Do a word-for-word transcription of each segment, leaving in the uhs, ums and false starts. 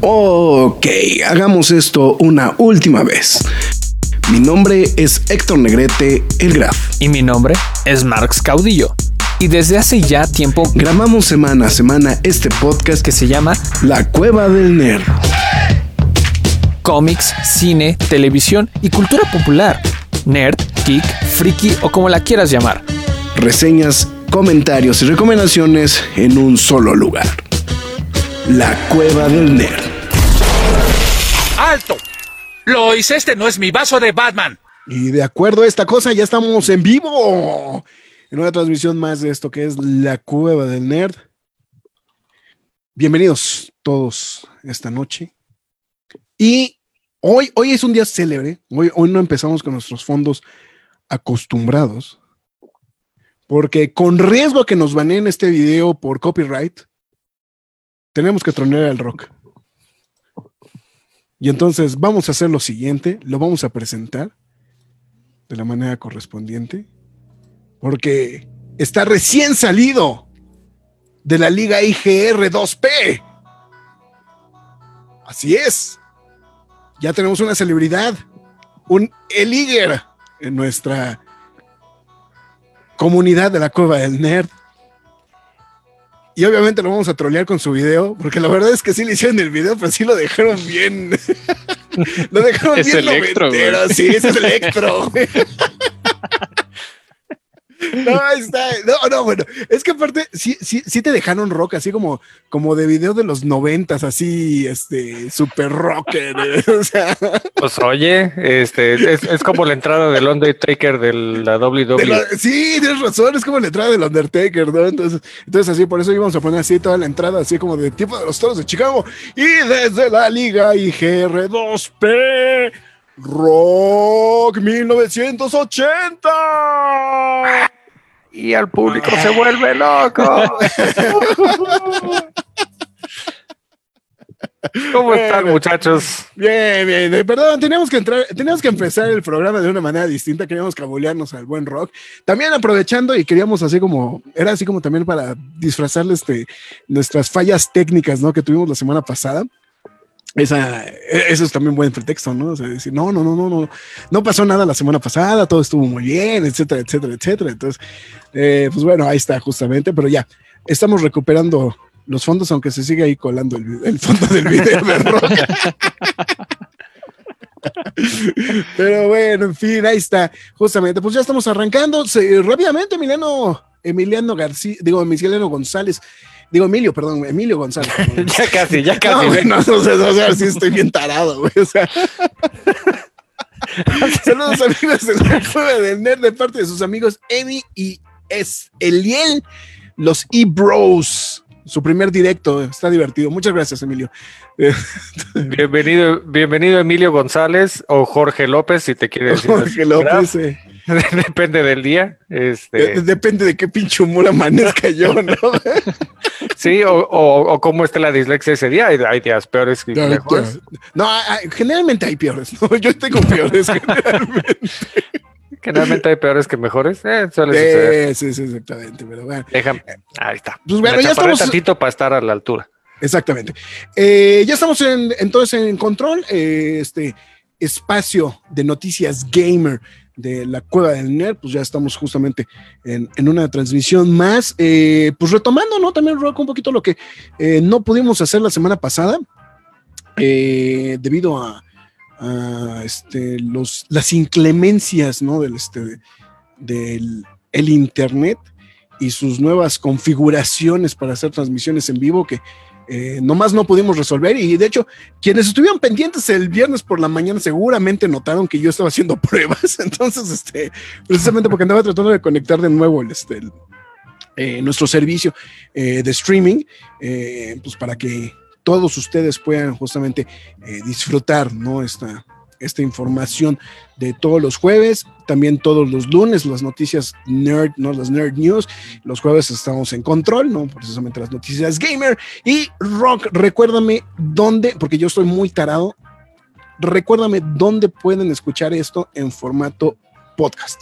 Ok, hagamos esto una última vez. Mi nombre es Héctor Negrete, el Graf. Y mi nombre es Marx Caudillo. Y desde hace ya tiempo grabamos semana a semana este podcast que se llama La Cueva del Nerd. Cómics, cine, televisión y cultura popular. Nerd, geek, friki o como la quieras llamar. Reseñas, comentarios y recomendaciones en un solo lugar. La Cueva del Nerd. ¡Alto! Lois, este no es mi vaso de Batman. Y de acuerdo a esta cosa, ya estamos en vivo en una transmisión más de esto que es La Cueva del Nerd. Bienvenidos todos esta noche. Y hoy, hoy es un día célebre. Hoy, hoy no empezamos con nuestros fondos acostumbrados. Porque con riesgo a que nos baneen este video por copyright, tenemos que tronear el rock. Y entonces vamos a hacer lo siguiente, lo vamos a presentar de la manera correspondiente, porque está recién salido de la Liga I G R dos P. Así es. Ya tenemos una celebridad, un Eliger en nuestra comunidad de la Cueva del Nerd. Y obviamente lo vamos a trolear con su video, porque la verdad es que sí le hicieron el video, pero sí lo dejaron bien. Lo dejaron es bien Electro, noventero, güey. sí, ese es Electro. No, está, no, no, bueno, es que aparte sí, sí, sí te dejaron rock, así como, como de video de los noventas, así, este, super rocker, ¿eh? O sea. Pues oye, este, es, es como la entrada del Undertaker de la W W E. De la, sí, tienes razón, es como la entrada del Undertaker, ¿no? Entonces, entonces así, por eso íbamos a poner así toda la entrada, así como de tipo de los Toros de Chicago, y desde la Liga I G R dos P, Rock mil novecientos ochenta. Y al público se vuelve loco. ¿Cómo están, muchachos? Bien, bien. Perdón, teníamos que entrar, teníamos que empezar el programa de una manera distinta. Queríamos cabulearnos al buen rock. También aprovechando y queríamos así como, era así como también para disfrazarle este, nuestras fallas técnicas, ¿no? Que tuvimos la semana pasada. Esa, eso es también buen pretexto, ¿no? O sea, decir, no, no, no, no, no, no pasó nada la semana pasada, todo estuvo muy bien, etcétera, etcétera, etcétera. Entonces, eh, pues bueno, ahí está justamente, pero ya, estamos recuperando los fondos, aunque se sigue ahí colando el, el fondo del video de rock. Pero bueno, en fin, ahí está, justamente, pues ya estamos arrancando. Se, rápidamente, Emiliano, Emiliano García, digo, Emiliano González. Digo, Emilio, perdón, Emilio González. Ya casi, ya casi. No, güey, no, no, no, o sea, sí estoy bien tarado, güey. O sea. Saludos, amigos de la Cueva del Nerd, de parte de sus amigos Emi y es Eliel, los E-Bros. Su primer directo, está divertido. Muchas gracias, Emilio. Bienvenido, bienvenido Emilio González o Jorge López, si te quieres decir. Jorge López. Eh. Depende del día. Este... Depende de qué pinche humor amanezca yo, ¿no? Sí, o, o, o cómo esté la dislexia ese día. Hay, hay días peores que no, mejores. No, generalmente hay peores, ¿no? Yo tengo peores generalmente. Generalmente hay peores que mejores. Eh, suele sí, suceder. sí, sí, exactamente. Pero bueno. Déjame. Ahí está. Pues bueno, Me ya estamos. tantito para estar a la altura. Exactamente. Eh, ya estamos en, entonces en control. Eh, este espacio de noticias gamer de la Cueva del Nerd, pues ya estamos justamente en, en una transmisión más, eh, pues retomando, ¿no? También, Rock, un poquito lo que eh, no pudimos hacer la semana pasada, eh, debido a, a este, los, las inclemencias, ¿no? Del, este, del el internet y sus nuevas configuraciones para hacer transmisiones en vivo que Eh, nomás no pudimos resolver, y de hecho quienes estuvieron pendientes el viernes por la mañana seguramente notaron que yo estaba haciendo pruebas, entonces este, precisamente porque andaba tratando de conectar de nuevo el, este, el, eh, nuestro servicio eh, de streaming, eh, pues para que todos ustedes puedan justamente eh, disfrutar, ¿no? esta, esta información de todos los jueves, también todos los lunes, las noticias nerd, ¿no? Las nerd news. Los jueves estamos en control, ¿no? Precisamente las noticias gamer. Y Rock, recuérdame dónde, porque yo estoy muy tarado, recuérdame dónde pueden escuchar esto en formato podcast.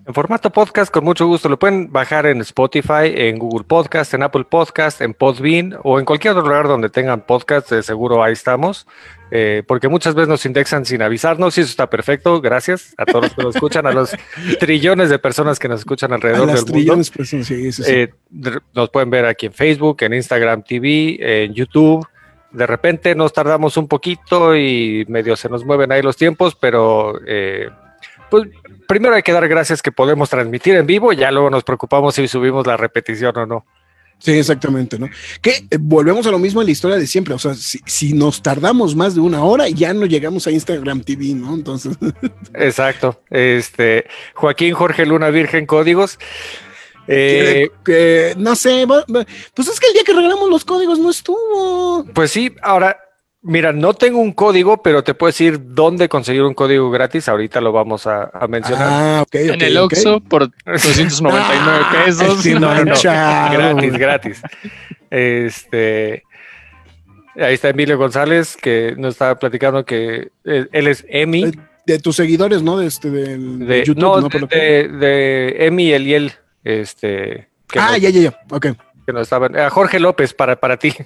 En formato podcast, con mucho gusto. Lo pueden bajar en Spotify, en Google Podcast, en Apple Podcast, en Podbean o en cualquier otro lugar donde tengan podcast. De seguro ahí estamos. Eh, porque muchas veces nos indexan sin avisarnos y eso está perfecto. Gracias a todos los que nos escuchan, a los trillones de personas que nos escuchan alrededor A las del trillones mundo. personas, sí, sí, sí. Eh, de- nos pueden ver aquí en Facebook, en Instagram T V, en YouTube. De repente nos tardamos un poquito y medio se nos mueven ahí los tiempos, pero eh, pues primero hay que dar gracias que podemos transmitir en vivo, ya luego nos preocupamos si subimos la repetición o no. Sí, exactamente, ¿no? Que eh, volvemos a lo mismo en la historia de siempre, o sea, si, si nos tardamos más de una hora, ya no llegamos a Instagram T V, ¿no? Entonces, Exacto. Este, Joaquín Jorge Luna Virgen Códigos. Eh, que, que, no sé, va- va- pues es que el día que regalamos los códigos no estuvo. Pues sí, ahora, mira, no tengo un código, pero te puedo decir dónde conseguir un código gratis. Ahorita lo vamos a, a mencionar. Ah, ok, ok. En el ok. Oxxo por doscientos noventa y nueve Ah, pesos. sí, No, no, no. manchado. Gratis, gratis. Este, ahí está Emilio González, que nos estaba platicando que él, él es Emi. De, de tus seguidores, ¿no? De este, del, de De, YouTube, no, ¿no? Por lo que- de, de Emi Eliel. Este, que Ah, nos, ya, ya, ya, ok. que nos estaban. A Jorge López, para, para ti.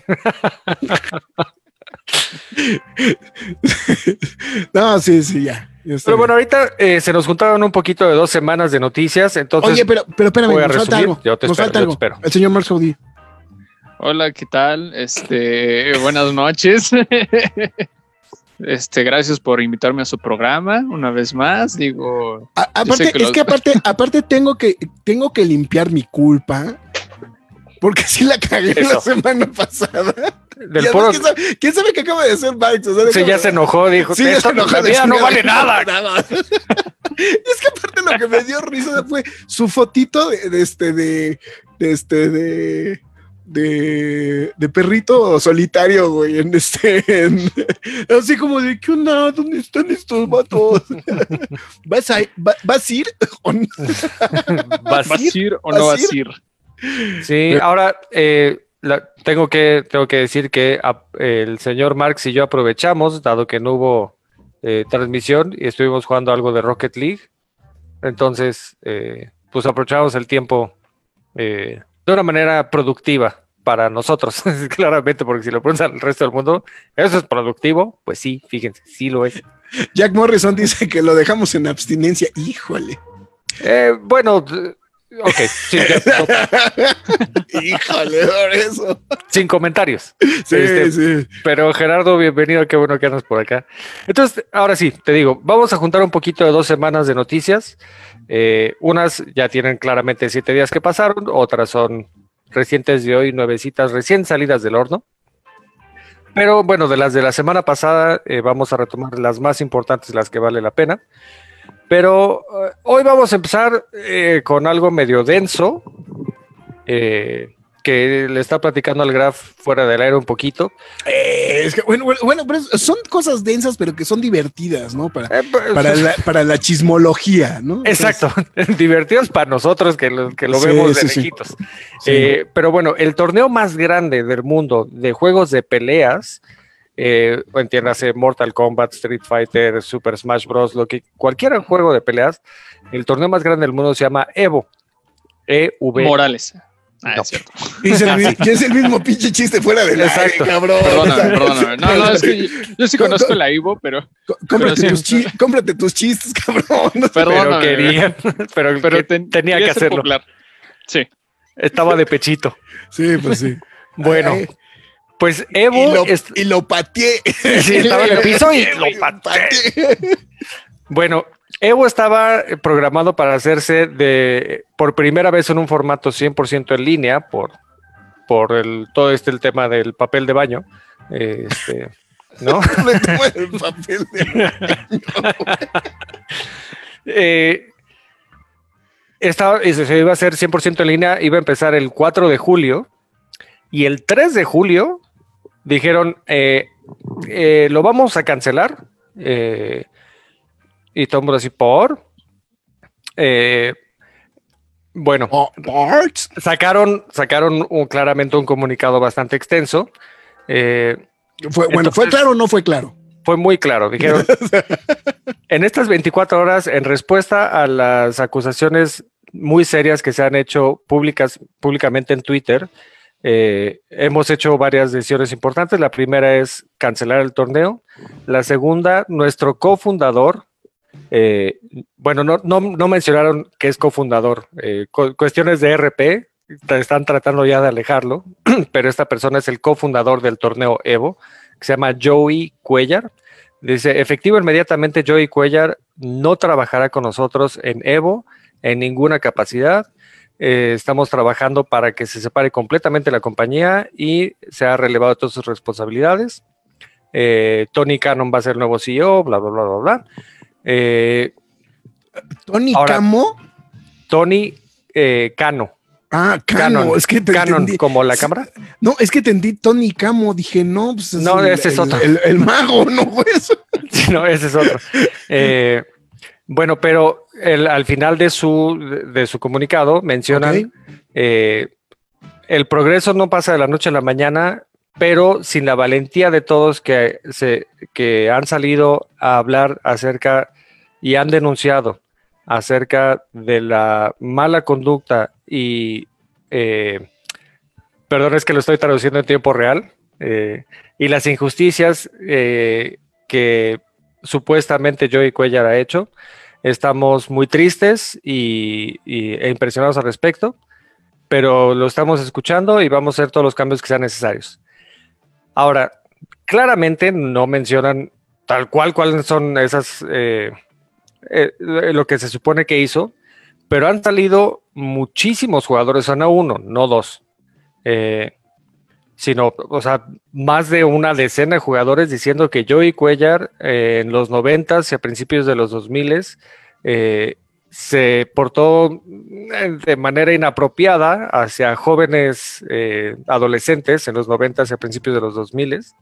No, sí, sí, ya. ya está Pero bueno, bien. ahorita eh, se nos juntaron un poquito de dos semanas de noticias, entonces. Oye, pero, pero espérame, voy a nos falta resumir. algo. Yo te nos espero, falta yo te algo. espero. El señor Mark Saudi. Hola, ¿qué tal? Este, buenas noches. Este, gracias por invitarme a su programa una vez más. Digo, A- Yo sé aparte, que es los- que aparte, aparte tengo que, tengo que limpiar mi culpa. Porque sí la cagué la Eso. semana pasada. Del Y además, puro- ¿quién, sabe, quién sabe qué acaba de hacer Marx? O sea, Sí, déjame- ya se enojó, dijo, Sí, ya "Esto- se enojó, la de vida no chingada, vale nada. Y es que aparte lo que me dio risa fue su fotito de, de este, de, de este, de, de, de perrito solitario, güey, en este, en- así como de, ¿qué onda? ¿Dónde están estos vatos? ¿Vas a, va- vas a ir? ¿O no? ¿Vas a ¿vas ir? a ir o no ¿Vas a vas a ir? Sí, ahora eh, la- tengo, que, tengo que decir que a- el señor Marx y yo aprovechamos, dado que no hubo eh, transmisión y estuvimos jugando algo de Rocket League. Entonces, eh, pues aprovechamos el tiempo eh, de una manera productiva para nosotros, claramente, porque si lo preguntan al resto del mundo, ¿eso es productivo? Pues sí, fíjense, sí lo es. Jack Morrison dice que lo dejamos en abstinencia. Híjole. Eh, bueno, d- ok, sí, ya- Híjole, por eso. sin comentarios. Sí, Este, sí. Pero Gerardo, bienvenido, qué bueno que andas por acá. Entonces, ahora sí, te digo, vamos a juntar un poquito de dos semanas de noticias. Eh, unas ya tienen claramente siete días que pasaron, otras son recientes de hoy, nuevecitas, recién salidas del horno. Pero bueno, de las de la semana pasada eh, vamos a retomar las más importantes, las que vale la pena. Pero eh, hoy vamos a empezar eh, con algo medio denso, eh, que le está platicando al Graf fuera del aire un poquito. Eh, es que, bueno, bueno, bueno, pero es- son cosas densas, pero que son divertidas, ¿no? Para, Eh, pues, para, la, para la chismología, ¿no? Exacto, divertidos para nosotros que lo, que lo Sí, vemos sí, de sí. lejitos. Sí. Eh, pero bueno, el torneo más grande del mundo de juegos de peleas, eh, entiéndase Mortal Kombat, Street Fighter, Super Smash Bros., lo que cualquier juego de peleas, el torneo más grande del mundo se llama Evo. E V. Morales. Ah, No. es cierto. Y es, el, mi- y es el mismo pinche chiste fuera del aire, Exacto. cabrón. Perdóname, perdóname. No, no, es que yo, yo sí Con- conozco con- la Ivo, pero, C- Cómprate, Pero tus sí. chi- cómprate tus chistes, cabrón. Pero perdóname. querían, pero, pero que ten- tenía que quería ser hacerlo. popular. Sí. Estaba de pechito. Sí, pues sí. Bueno, Ay, pues y, Evo lo, es- y lo pateé. Sí, estaba en el piso y lo pateé. Bueno, Evo estaba programado para hacerse de por primera vez en un formato cien por ciento en línea por, por el, todo este el tema del papel de baño. Este, ¿no? Me tomo el papel de... Eh, estaba, y se se iba a hacer cien por ciento en línea, iba a empezar el cuatro de julio y el tres de julio dijeron, eh, eh, lo vamos a cancelar. eh, y todo el mundo así, ¿por? Eh, bueno, Oh, Parts. sacaron, sacaron un- claramente un comunicado bastante extenso. eh, Fue, bueno, ¿fue Entonces- claro o no fue claro? fue muy claro. Dijeron, en estas veinticuatro horas, en respuesta a las acusaciones muy serias que se han hecho públicas, públicamente en Twitter, eh, hemos hecho varias decisiones importantes. La primera es cancelar el torneo. La segunda, nuestro cofundador, eh, bueno, no, no, no mencionaron que es cofundador, eh, cu- cuestiones de R P, están tratando ya de alejarlo, pero esta persona es el cofundador del torneo Evo, que se llama Joey Cuellar. Dice, efectivo inmediatamente, Joey Cuellar no trabajará con nosotros en Evo en ninguna capacidad. Eh, estamos trabajando para que se separe completamente la compañía y se ha relevado todas sus responsabilidades. Eh, Tony Cannon va a ser el nuevo C E O, bla, bla, bla, bla, bla. Eh, Tony ahora, Camo. Tony eh, Cano. Ah, Cano, Canon, es que te Canon, entendí. como la cámara. No, es que entendí Tony Camo, dije, no, pues es No, el, ese es el- otro. El, el mago, no fue eso. Sí, no, ese es otro. Eh, bueno, pero el, al final de su, de, de su comunicado mencionan Ok. eh, el progreso no pasa de la noche a la mañana, pero sin la valentía de todos que, se, que han salido a hablar acerca y han denunciado acerca de la mala conducta y, eh, perdón, es que lo estoy traduciendo en tiempo real, eh, y las injusticias eh, que supuestamente Joey Cuellar ha hecho. Estamos muy tristes y, y- e impresionados al respecto, pero lo estamos escuchando y vamos a hacer todos los cambios que sean necesarios. Ahora, claramente no mencionan tal cual cuáles son esas, eh, eh, lo que se supone que hizo, pero han salido muchísimos jugadores, o sea, no uno, no dos, eh, sino, o sea, más de una decena de jugadores diciendo que Joey Cuellar eh, en los noventas y a principios de los dos miles eh, se portó eh, de manera inapropiada hacia jóvenes eh, adolescentes en los noventas y a principios de los dos miles.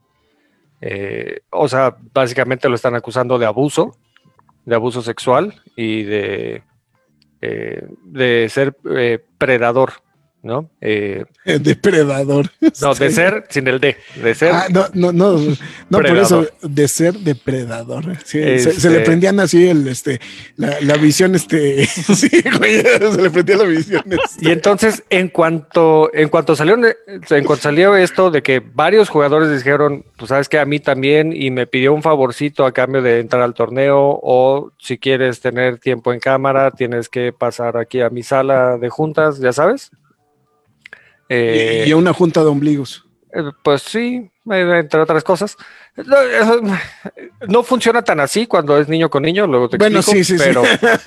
Eh, o sea, básicamente lo están acusando de abuso, de abuso sexual y de, eh, de ser eh, predador, ¿no? Eh, Depredador. no, de ser sin el D, de ser. Ah, no, no, no, no por Predador. eso, de ser depredador. Sí, se, Este- se le prendían así el, este, la, la visión, este, sí, güey, se le prendía la visión. este. Y entonces, en cuanto, en cuanto salió, en cuanto salió esto de que varios jugadores dijeron, pues sabes que a mí también, y me pidió un favorcito a cambio de entrar al torneo, o si quieres tener tiempo en cámara, tienes que pasar aquí a mi sala de juntas, ya sabes. Eh, y, y a una junta de ombligos. Eh, Pues sí, eh, entre otras cosas. No, eso, no funciona tan así cuando es niño con niño, luego te Bueno, explico, sí, sí, pero,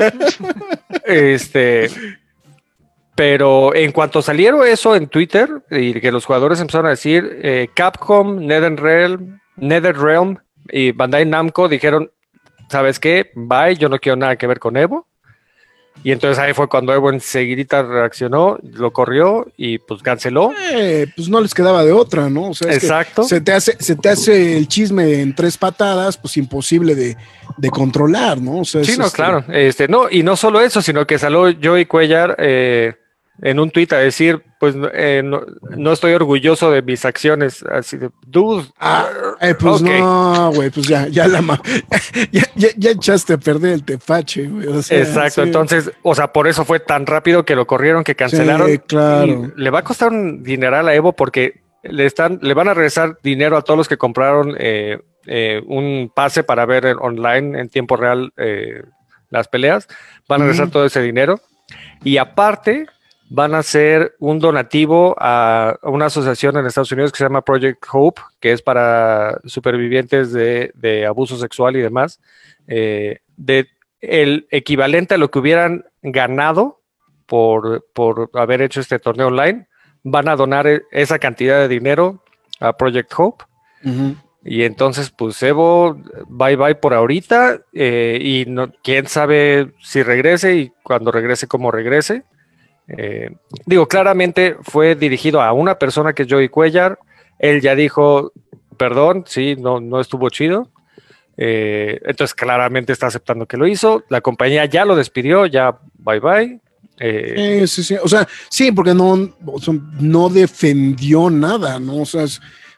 este, pero en cuanto salieron eso en Twitter y que los jugadores empezaron a decir, eh, Capcom, NetherRealm, NetherRealm y Bandai Namco dijeron, ¿sabes qué? Bye, yo no quiero nada que ver con Evo. Y entonces ahí fue cuando Evo enseguidita reaccionó, lo corrió y pues canceló. Eh, pues no les quedaba de otra, ¿no? O sea, es que Exacto. se te hace, se te hace el chisme en tres patadas, pues imposible de, de controlar, ¿no? O sea, Sí, es, no, este, claro. Este, no, y no solo eso, sino que salió Joey Cuellar eh, en un tuit a decir, pues eh, no, no estoy orgulloso de mis acciones. Así de, dude. Ah, eh, pues ok. no, güey, pues ya, ya la ma- ya, ya, ya echaste a perder el tefache, güey. O sea, Exacto, sí. entonces, o sea, por eso fue tan rápido que lo corrieron, que cancelaron. Sí, claro. Y le va a costar un dineral a Evo porque le están, le van a regresar dinero a todos los que compraron eh, eh, un pase para ver en- online en tiempo real eh, las peleas. Van a regresar Ujú. todo ese dinero. Y aparte, van a hacer un donativo a una asociación en Estados Unidos que se llama Project Hope, que es para supervivientes de, de abuso sexual y demás, eh, de el equivalente a lo que hubieran ganado por, por haber hecho este torneo online, van a donar e- esa cantidad de dinero a Project Hope. Ujú. Y entonces, pues Evo, bye bye por ahorita, eh, y no, quién sabe si regrese y cuando regrese, cómo regrese. Eh, digo, claramente fue dirigido a una persona que es Joey Cuellar. Él ya dijo, perdón, sí, no, no estuvo chido. Eh, entonces, claramente está aceptando que lo hizo. La compañía ya lo despidió, ya bye bye. Eh, Sí, sí, sí. O sea, sí, porque no, o sea, no defendió nada, ¿no? O sea, es-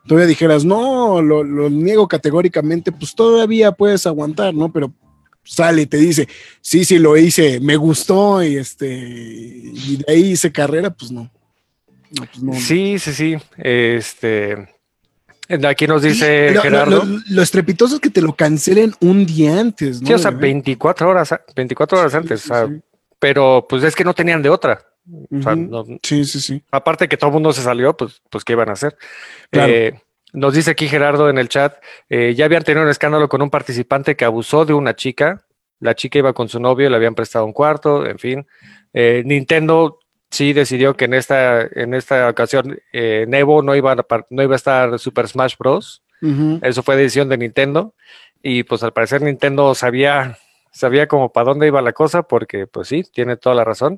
todavía dijeras, no, lo, lo niego categóricamente, pues todavía puedes aguantar, ¿no? Pero sale y te dice, sí, sí, lo hice, me gustó y este, y de ahí hice carrera, pues no. No, pues no. Sí, sí, sí. Este, aquí nos dice sí, lo, Gerardo. Lo, lo, lo estrepitoso es que te lo cancelen un día antes, ¿no? Sí, o sea, veinticuatro horas, veinticuatro horas sí, antes, sí, o sea, sí. pero pues es que no tenían de otra. Uh-huh. O sea, no, sí, sí, sí. Aparte que todo el mundo se salió, pues, pues ¿qué iban a hacer? Claro. Eh, nos dice aquí Gerardo en el chat, eh, ya habían tenido un escándalo con un participante que abusó de una chica. La chica iba con su novio, le habían prestado un cuarto, en fin. Eh, Nintendo sí decidió que en esta, en esta ocasión eh, en Evo no iba, a, no iba a estar Super Smash Bros. Uh-huh. Eso fue decisión de Nintendo. Y pues al parecer Nintendo sabía, sabía como para dónde iba la cosa, porque pues sí, tiene toda la razón.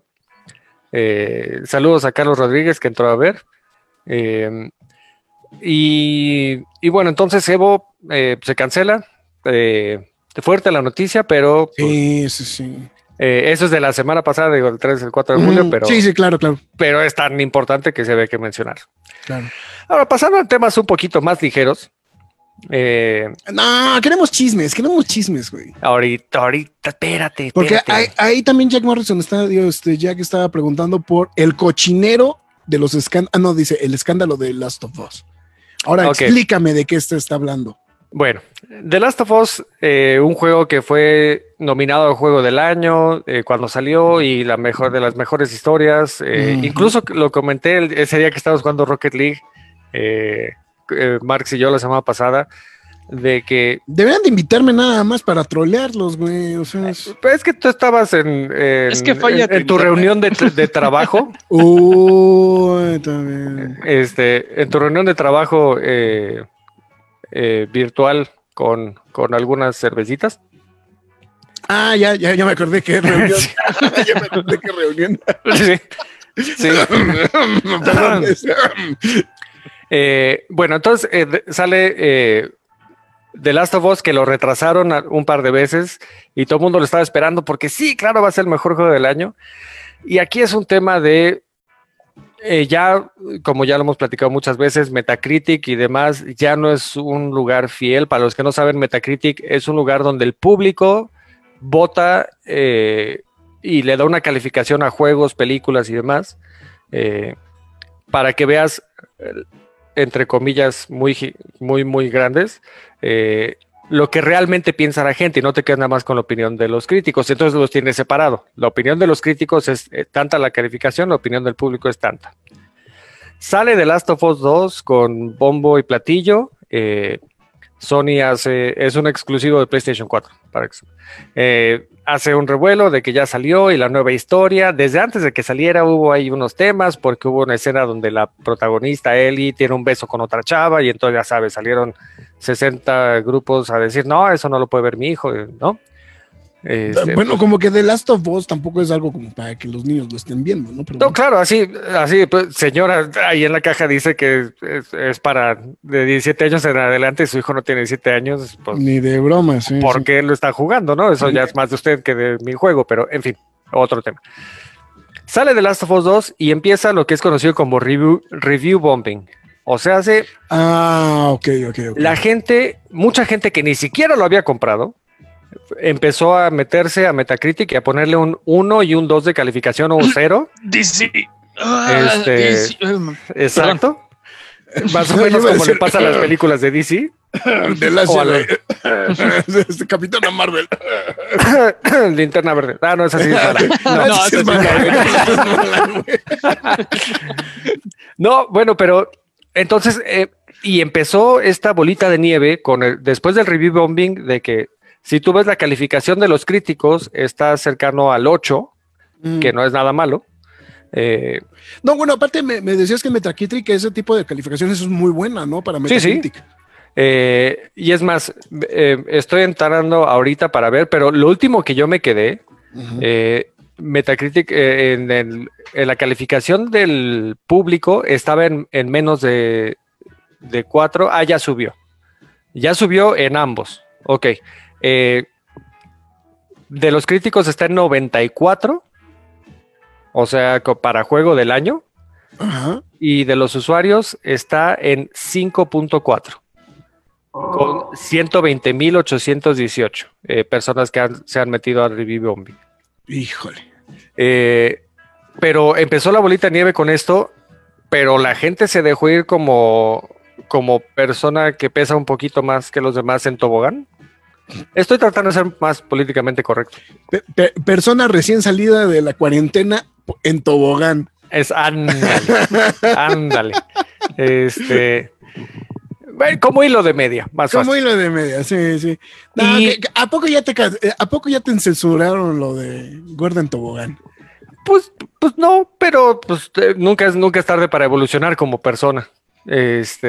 Eh, saludos a Carlos Rodríguez que entró a ver. Eh, y, y bueno, entonces Evo eh, se cancela. Eh, fuerte la noticia, pero pues, sí, sí, sí. Eh, eso es de la semana pasada, digo, el tres, el cuatro de julio, mm, pero sí, sí, claro, claro. Pero es tan importante que se ve que mencionar. Claro. Ahora, pasando a temas un poquito más ligeros. Eh, no, queremos chismes, queremos chismes, güey. Ahorita, ahorita, espérate. Porque espérate. ahí, ahí también Jack Morrison está, digo, este, Jack estaba preguntando por el cochinero de los escándalos. Ah, no, dice el escándalo de Last of Us. Ahora okay. Explícame de qué este está hablando. Bueno, The Last of Us, eh, un juego que fue nominado al Juego del Año eh, cuando salió y la mejor de las mejores historias. Eh, uh-huh. Incluso lo comenté el, ese día que estábamos jugando Rocket League, eh, eh, Marx y yo la semana pasada, de que... Deberían de invitarme nada más para trolearlos, güey. O sea, es... es que tú estabas en, en, es que falla en, en tu reunión de, de trabajo. Uy, también. Este, en tu reunión de trabajo... Eh, Eh, virtual con, con algunas cervecitas. Ah, ya, ya, ya me acordé que reunión. Sí. Ya me acordé que reunión. Sí. Sí. eh, bueno, entonces eh, sale eh, The Last of Us, que lo retrasaron un par de veces y todo el mundo lo estaba esperando porque sí, claro, va a ser el mejor juego del año. Y aquí es un tema de Eh, ya, como ya lo hemos platicado muchas veces, Metacritic y demás ya no es un lugar fiel. Para los que no saben, Metacritic es un lugar donde el público vota eh, y le da una calificación a juegos, películas y demás, eh, para que veas, eh, entre comillas, muy, muy, muy grandes, eh, lo que realmente piensa la gente y no te quedas nada más con la opinión de los críticos. Entonces los tienes separado. La opinión de los críticos es eh, tanta la calificación, la opinión del público es tanta. Sale The Last of Us dos con bombo y platillo. Eh, Sony hace, es un exclusivo de PlayStation cuatro. Para que, eh, hace un revuelo de que ya salió y la nueva historia. Desde antes de que saliera hubo ahí unos temas porque hubo una escena donde la protagonista Ellie tiene un beso con otra chava y entonces ya sabes, salieron sesenta grupos a decir, no, eso no lo puede ver mi hijo, ¿no? Este, bueno, como que The Last of Us tampoco es algo como para que los niños lo estén viendo, ¿no? Pero no, claro, así, así, pues, señora, ahí en la caja dice que es, es para de diecisiete años en adelante, su hijo no tiene diecisiete años, pues, ni de broma, sí. ¿Por sí. qué lo está jugando, no? Eso sí. Ya es más de usted que de mi juego, pero en fin, otro tema. Sale The Last of Us dos y empieza lo que es conocido como review, review bombing. O sea, hace... Ah, ok, ok, ok. La gente, mucha gente que ni siquiera lo había comprado, empezó a meterse a Metacritic y a ponerle un uno y un dos de calificación o un cero. D C. Este, D C. Exacto. Perdón. Más o menos como le pasa a las películas de D C. De la este, Capitana Marvel. Linterna Verde. Ah, no, esa sí es mala. No, no, sí es mala. No, bueno, pero entonces, eh, y empezó esta bolita de nieve con el, después del review bombing de que si tú ves la calificación de los críticos, está cercano al ocho, mm. que no es nada malo. Eh, no, bueno, aparte me, me decías que Metacritic, ese tipo de calificaciones es muy buena, ¿no? Para Metacritic. Sí, sí. Eh, y es más, eh, estoy entrando ahorita para ver, pero lo último que yo me quedé, uh-huh. eh, Metacritic eh, en, el, en la calificación del público estaba en, en menos de, de cuatro. Ah, ya subió. Ya subió en ambos. Ok. Eh, de los críticos está en noventa y cuatro, o sea, para juego del año, Ajá. y de los usuarios está en cinco punto cuatro, con ciento veinte mil ochocientos dieciocho eh, personas que han- se han metido a Revive Zombie. Híjole. Eh, pero empezó la bolita de nieve con esto, pero la gente se dejó ir como, como persona que pesa un poquito más que los demás en tobogán. Estoy tratando de ser más políticamente correcto. Pe- pe- persona recién salida de la cuarentena en tobogán. Es ándale, ándale. Este, bueno, como hilo de media, más Como fácil. hilo de media, sí, sí. No, Y- que- que- ¿a poco ya te ca- eh, a poco ya te censuraron lo de gorda en tobogán? Pues, pues no, pero pues eh, nunca es nunca es tarde para evolucionar como persona. Este,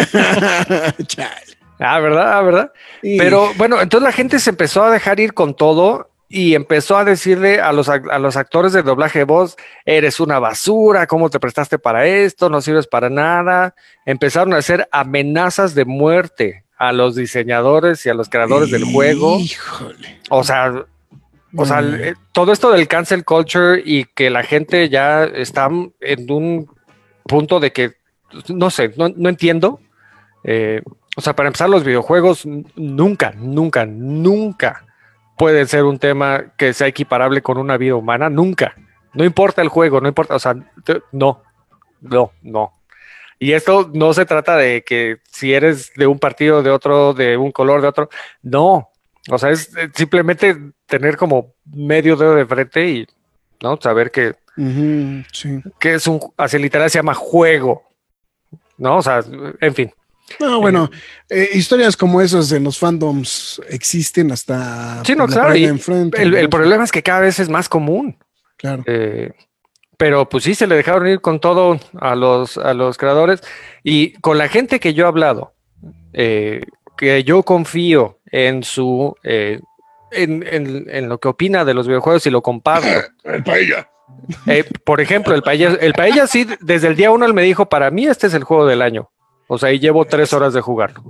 Chale. ah, ¿verdad? Ah, ¿verdad? Y- Pero bueno, entonces la gente se empezó a dejar ir con todo y empezó a decirle a los, ac- a los actores de doblaje de voz, eres una basura, ¿cómo te prestaste para esto? No sirves para nada. Empezaron a hacer amenazas de muerte a los diseñadores y a los creadores del juego. Híjole. O sea, o sea, Mm. eh, todo esto del cancel culture y que la gente ya está en un punto de que, no sé, no, no entiendo. Eh, o sea, para empezar, los videojuegos n- nunca, nunca, nunca pueden ser un tema que sea equiparable con una vida humana, nunca. No importa el juego, no importa, o sea, te- no, no, no. Y esto no se trata de que si eres de un partido, de otro, de un color, de otro, no. O sea, es eh, simplemente tener como medio dedo de frente y, ¿no? Saber que, Ujú, sí. que es un, así literal se llama juego, ¿no? O sea, en fin. No, bueno, eh, historias como esas en los fandoms existen hasta Sí, no, por la claro. pared y de enfrente, el, el ¿no? problema es que cada vez es más común. Claro. Eh, pero pues sí, se le dejaron ir con todo a los, a los creadores. Y con la gente que yo he hablado, eh, que yo confío en su eh, en, en- en lo que opina de los videojuegos y lo comparto. El paella. Eh, por ejemplo, el Paella, el Paella sí, desde el día uno él me dijo, para mí este es el juego del año. O sea, y llevo tres horas de jugarlo.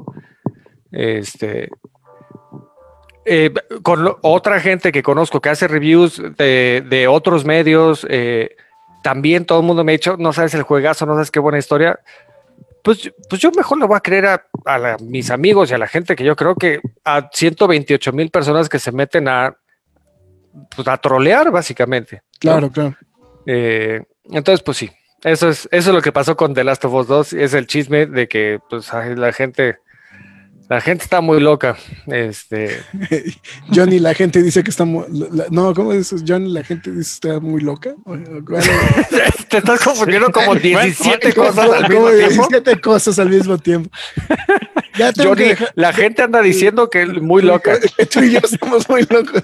Este, eh, con lo- otra gente que conozco que hace reviews de, de otros medios, eh, también todo el mundo me ha dicho, no sabes el juegazo, no sabes qué buena historia. Pues, pues yo mejor le voy a creer a, a la- mis amigos y a la gente que yo creo que a ciento veintiocho mil personas que se meten a, pues, a trolear, básicamente. ¿no? Claro, claro. Eh, entonces, pues sí, eso es, eso es lo que pasó con The Last of Us dos. Es el chisme de que pues, ay, la gente, la gente está muy loca. Este, Johnny, la gente dice que está muy... la- no, ¿cómo dices? Johnny, la gente dice que está muy loca. ¿Cuál es? te estás confundiendo como diecisiete ¿Cómo- cosas al cómo mismo tiempo. diecisiete cosas al mismo tiempo. Ya tengo Johnny, que dejar- la gente anda diciendo que es muy loca. Tú y yo estamos muy locos.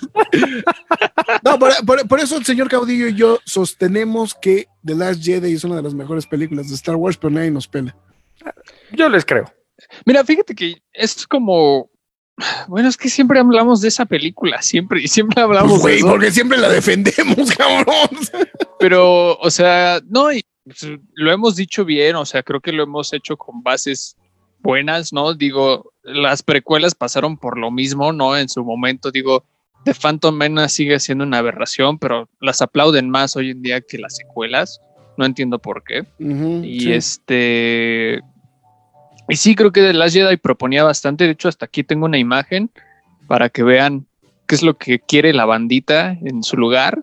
No, por, por- por eso el señor Caudillo y yo sostenemos que The Last Jedi es una de las mejores películas de Star Wars, pero nadie nos pela. Yo les creo. Mira, fíjate que es como, bueno, es que siempre hablamos de esa película, siempre, y siempre hablamos Pues, de güey, eso, porque siempre la defendemos, cabrón. pero, o sea, no, y, pues, lo hemos dicho bien, o sea, creo que lo hemos hecho con bases buenas, ¿no? Digo, las precuelas pasaron por lo mismo, ¿no? En su momento, digo, The Phantom Menace sigue siendo una aberración, pero las aplauden más hoy en día que las secuelas, no entiendo por qué. Ujú, Y sí. este. Y sí, creo que The Last Jedi proponía bastante. De hecho, hasta aquí tengo una imagen para que vean qué es lo que quiere la bandita en su lugar.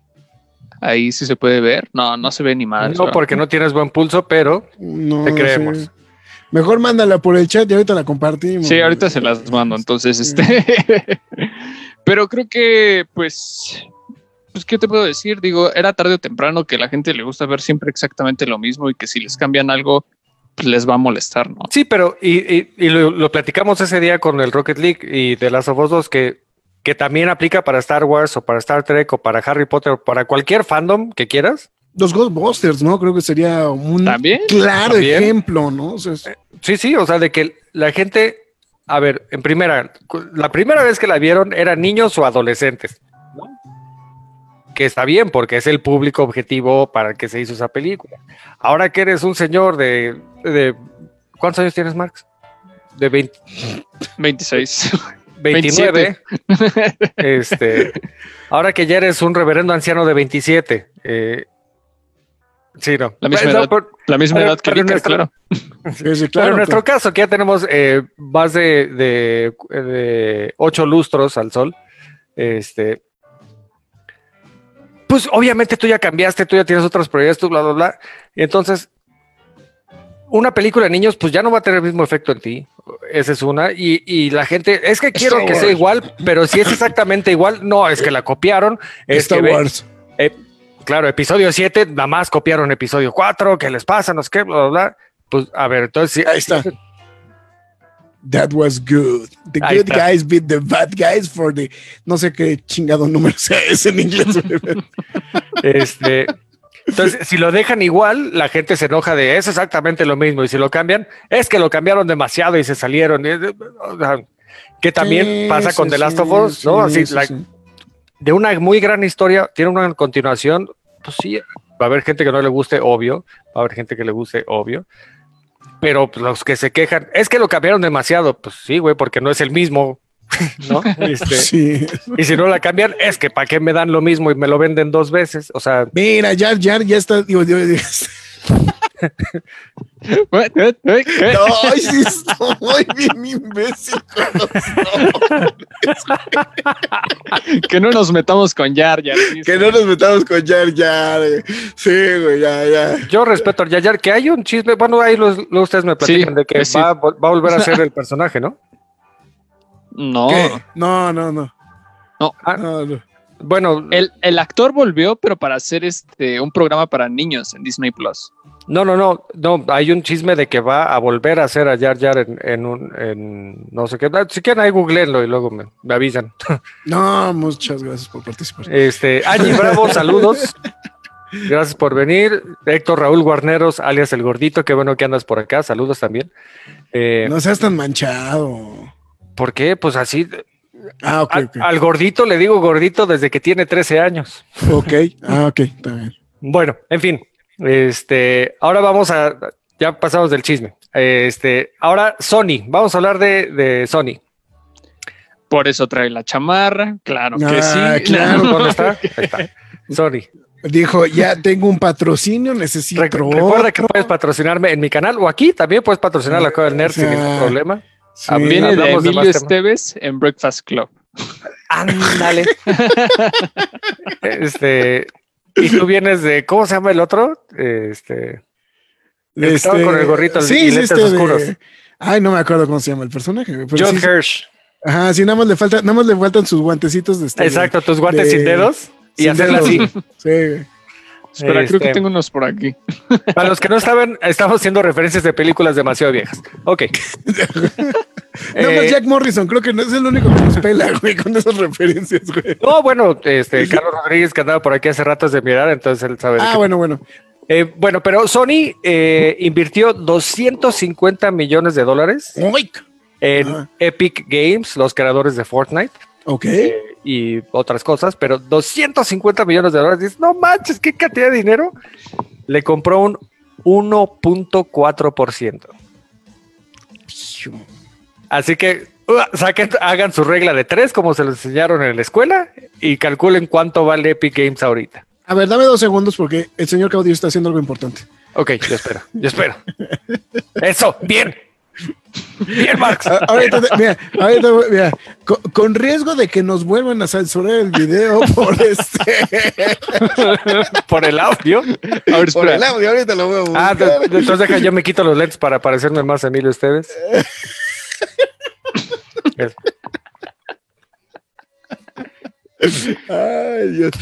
Ahí sí se puede ver. No, no se ve ni madre. No porque no tienes buen pulso, pero No, te creemos. sí. Mejor mándala por el chat y ahorita la compartimos. Sí, ahorita se las mando. Entonces, Sí. este. Pero creo que, pues. Pues, ¿qué te puedo decir? Digo, era tarde o temprano que a la gente le gusta ver siempre exactamente lo mismo y que si les cambian algo, pues les va a molestar, ¿no? sí, pero y, y- y lo, lo platicamos ese día con el Rocket League y The Last of Us dos que, que también aplica para Star Wars o para Star Trek o para Harry Potter o para cualquier fandom que quieras. Los Ghostbusters, ¿no? Creo que sería un ¿También? claro ¿También? ejemplo, ¿no? O sea, es- Sí, sí, o sea, de que la gente, a ver, en primera, cu- la primera vez que la vieron eran niños o adolescentes, ¿no? Que está bien porque es el público objetivo para el que se hizo esa película. Ahora que eres un señor de, de ¿cuántos años tienes, Marx? De veinte, veintiséis. veintinueve. Este, ahora que ya eres un reverendo anciano de veintisiete, eh, Sí, no. La misma Bueno, edad, por- la misma pero- edad que pero Vicker, nuestro- claro. Sí, sí, Bueno, claro. en nuestro pues. caso, que ya tenemos eh, más de, de, de ocho lustros al sol, este, pues obviamente tú ya cambiaste, tú ya tienes otras prioridades, tú bla, bla, bla. Y entonces, una película de niños, pues ya no va a tener el mismo efecto en ti. Esa es una. Y, y la gente, es que quiero Star que sea Wars. igual, pero si es exactamente igual, no, es que la copiaron. Es Star que ve- Wars. eh, claro, episodio siete, nada más copiaron episodio cuatro, ¿qué les pasa? No sé qué, bla, bla, bla. Pues a ver, entonces sí, Ahí está. That was good. The Ahí good está. guys beat the bad guys for the... No sé qué chingado número sea ese en inglés. güey. Este, entonces, si lo dejan igual, la gente se enoja de es exactamente lo mismo. Y si lo cambian, es que lo cambiaron demasiado y se salieron. Y, o sea, que también Sí, pasa con sí, The Last sí, of Us, ¿no? sí, Así, sí, la- sí. de una muy gran historia, tiene una continuación. Pues sí, va a haber gente que no le guste, obvio. Va a haber gente que le guste, obvio. Pero pues, los que se quejan, es que lo cambiaron demasiado. Pues sí, güey, porque no es el mismo, ¿no? Este, Sí. y si no la cambian, es que ¿para qué me dan lo mismo y me lo venden dos veces? O sea, Mira, ya, ya, ya está. Digo, digo, digo, Eh, eh, eh, eh. no, sí estoy bien imbécil con los nombres. Que no nos metamos con Jar Jar. dice. Que no nos metamos con Jar Jar. güey. Sí, güey, ya, ya. yo respeto a Jar Jar, que hay un chisme, bueno, ahí los, luego ustedes me platican Sí, de que sí. va, va a volver a ser el personaje, ¿no? No. ¿Qué? No, no, no. Ah, No, no. bueno, El, el actor volvió, pero para hacer este un programa para niños en Disney Plus. no, no, no, no, hay un chisme de que va a volver a ser a Jar Jar en, en un, en no sé qué, si quieren ahí googleenlo y luego me, me avisan. No, muchas gracias por participar. Este, Angie Bravo, saludos. Gracias por venir. Héctor Raúl Guarneros, alias El Gordito, qué bueno que andas por acá, saludos también. Eh, No seas tan manchado. ¿Por qué? Pues así, Ah, ok, al, ok. al gordito le digo gordito desde que tiene trece años. Ok, ah, ok, está bien. Bueno, en fin, este, ahora vamos a, ya pasamos del chisme. Este, ahora Sony, vamos a hablar de, de Sony. Por eso trae la chamarra. Claro que Ah, sí. claro. ¿Dónde está? Ahí está. Sony. Dijo, ya tengo un patrocinio, necesito. Re- recuerda que puedes patrocinarme en mi canal o aquí también puedes patrocinar la Cueva del Nerd O sea, sin ningún problema. Sí. Viene de Hablamos de Emilio más temas. Esteves en Breakfast Club. Ándale. Este, y tú vienes de, ¿cómo se llama el otro? Este, el que estaba con el gorrito y lentes oscuros. de- Ay, no me acuerdo cómo se llama el personaje. güey, pero John sí, Hirsch. Ajá, sí, nada más le falta, nada más le faltan sus guantecitos de este. Exacto, tus guantes de- sin dedos y sin hacerla dedos. así. Sí, güey. Espera, creo que Este, tengo unos por aquí. Para los que no saben, estamos haciendo referencias de películas demasiado viejas. Ok. Nada más Eh, Jack Morrison, creo que no es el único que nos pela, güey, con esas referencias, güey. No, bueno, este, Carlos Rodríguez que andaba por aquí hace ratos de mirar, entonces él sabe. de Ah, qué- bueno, bueno. Eh, bueno, pero Sony eh, invirtió doscientos cincuenta millones de dólares Uy. en Ah. Epic Games, los creadores de Fortnite Ok. eh, y otras cosas, pero doscientos cincuenta millones de dólares. Dices, no manches, qué cantidad de dinero. Le compró un uno punto cuatro por ciento. Así que uh, saquen, hagan su regla de tres, como se les enseñaron en la escuela, y calculen cuánto vale Epic Games ahorita. A ver, dame dos segundos porque el señor Caudillo está haciendo algo importante. Ok, yo espero, yo espero. Eso, bien. Bien, Max. A- Ahorita, te- mira, ahorita, mira, con, con riesgo de que nos vuelvan a censurar el video por este. Por el audio. A ver, Por espera. el audio, ahorita lo veo. Ah, de- de- entonces deja, yo me quito los lentes para parecerme más a Emilio Esteves. Es- Ay, Dios.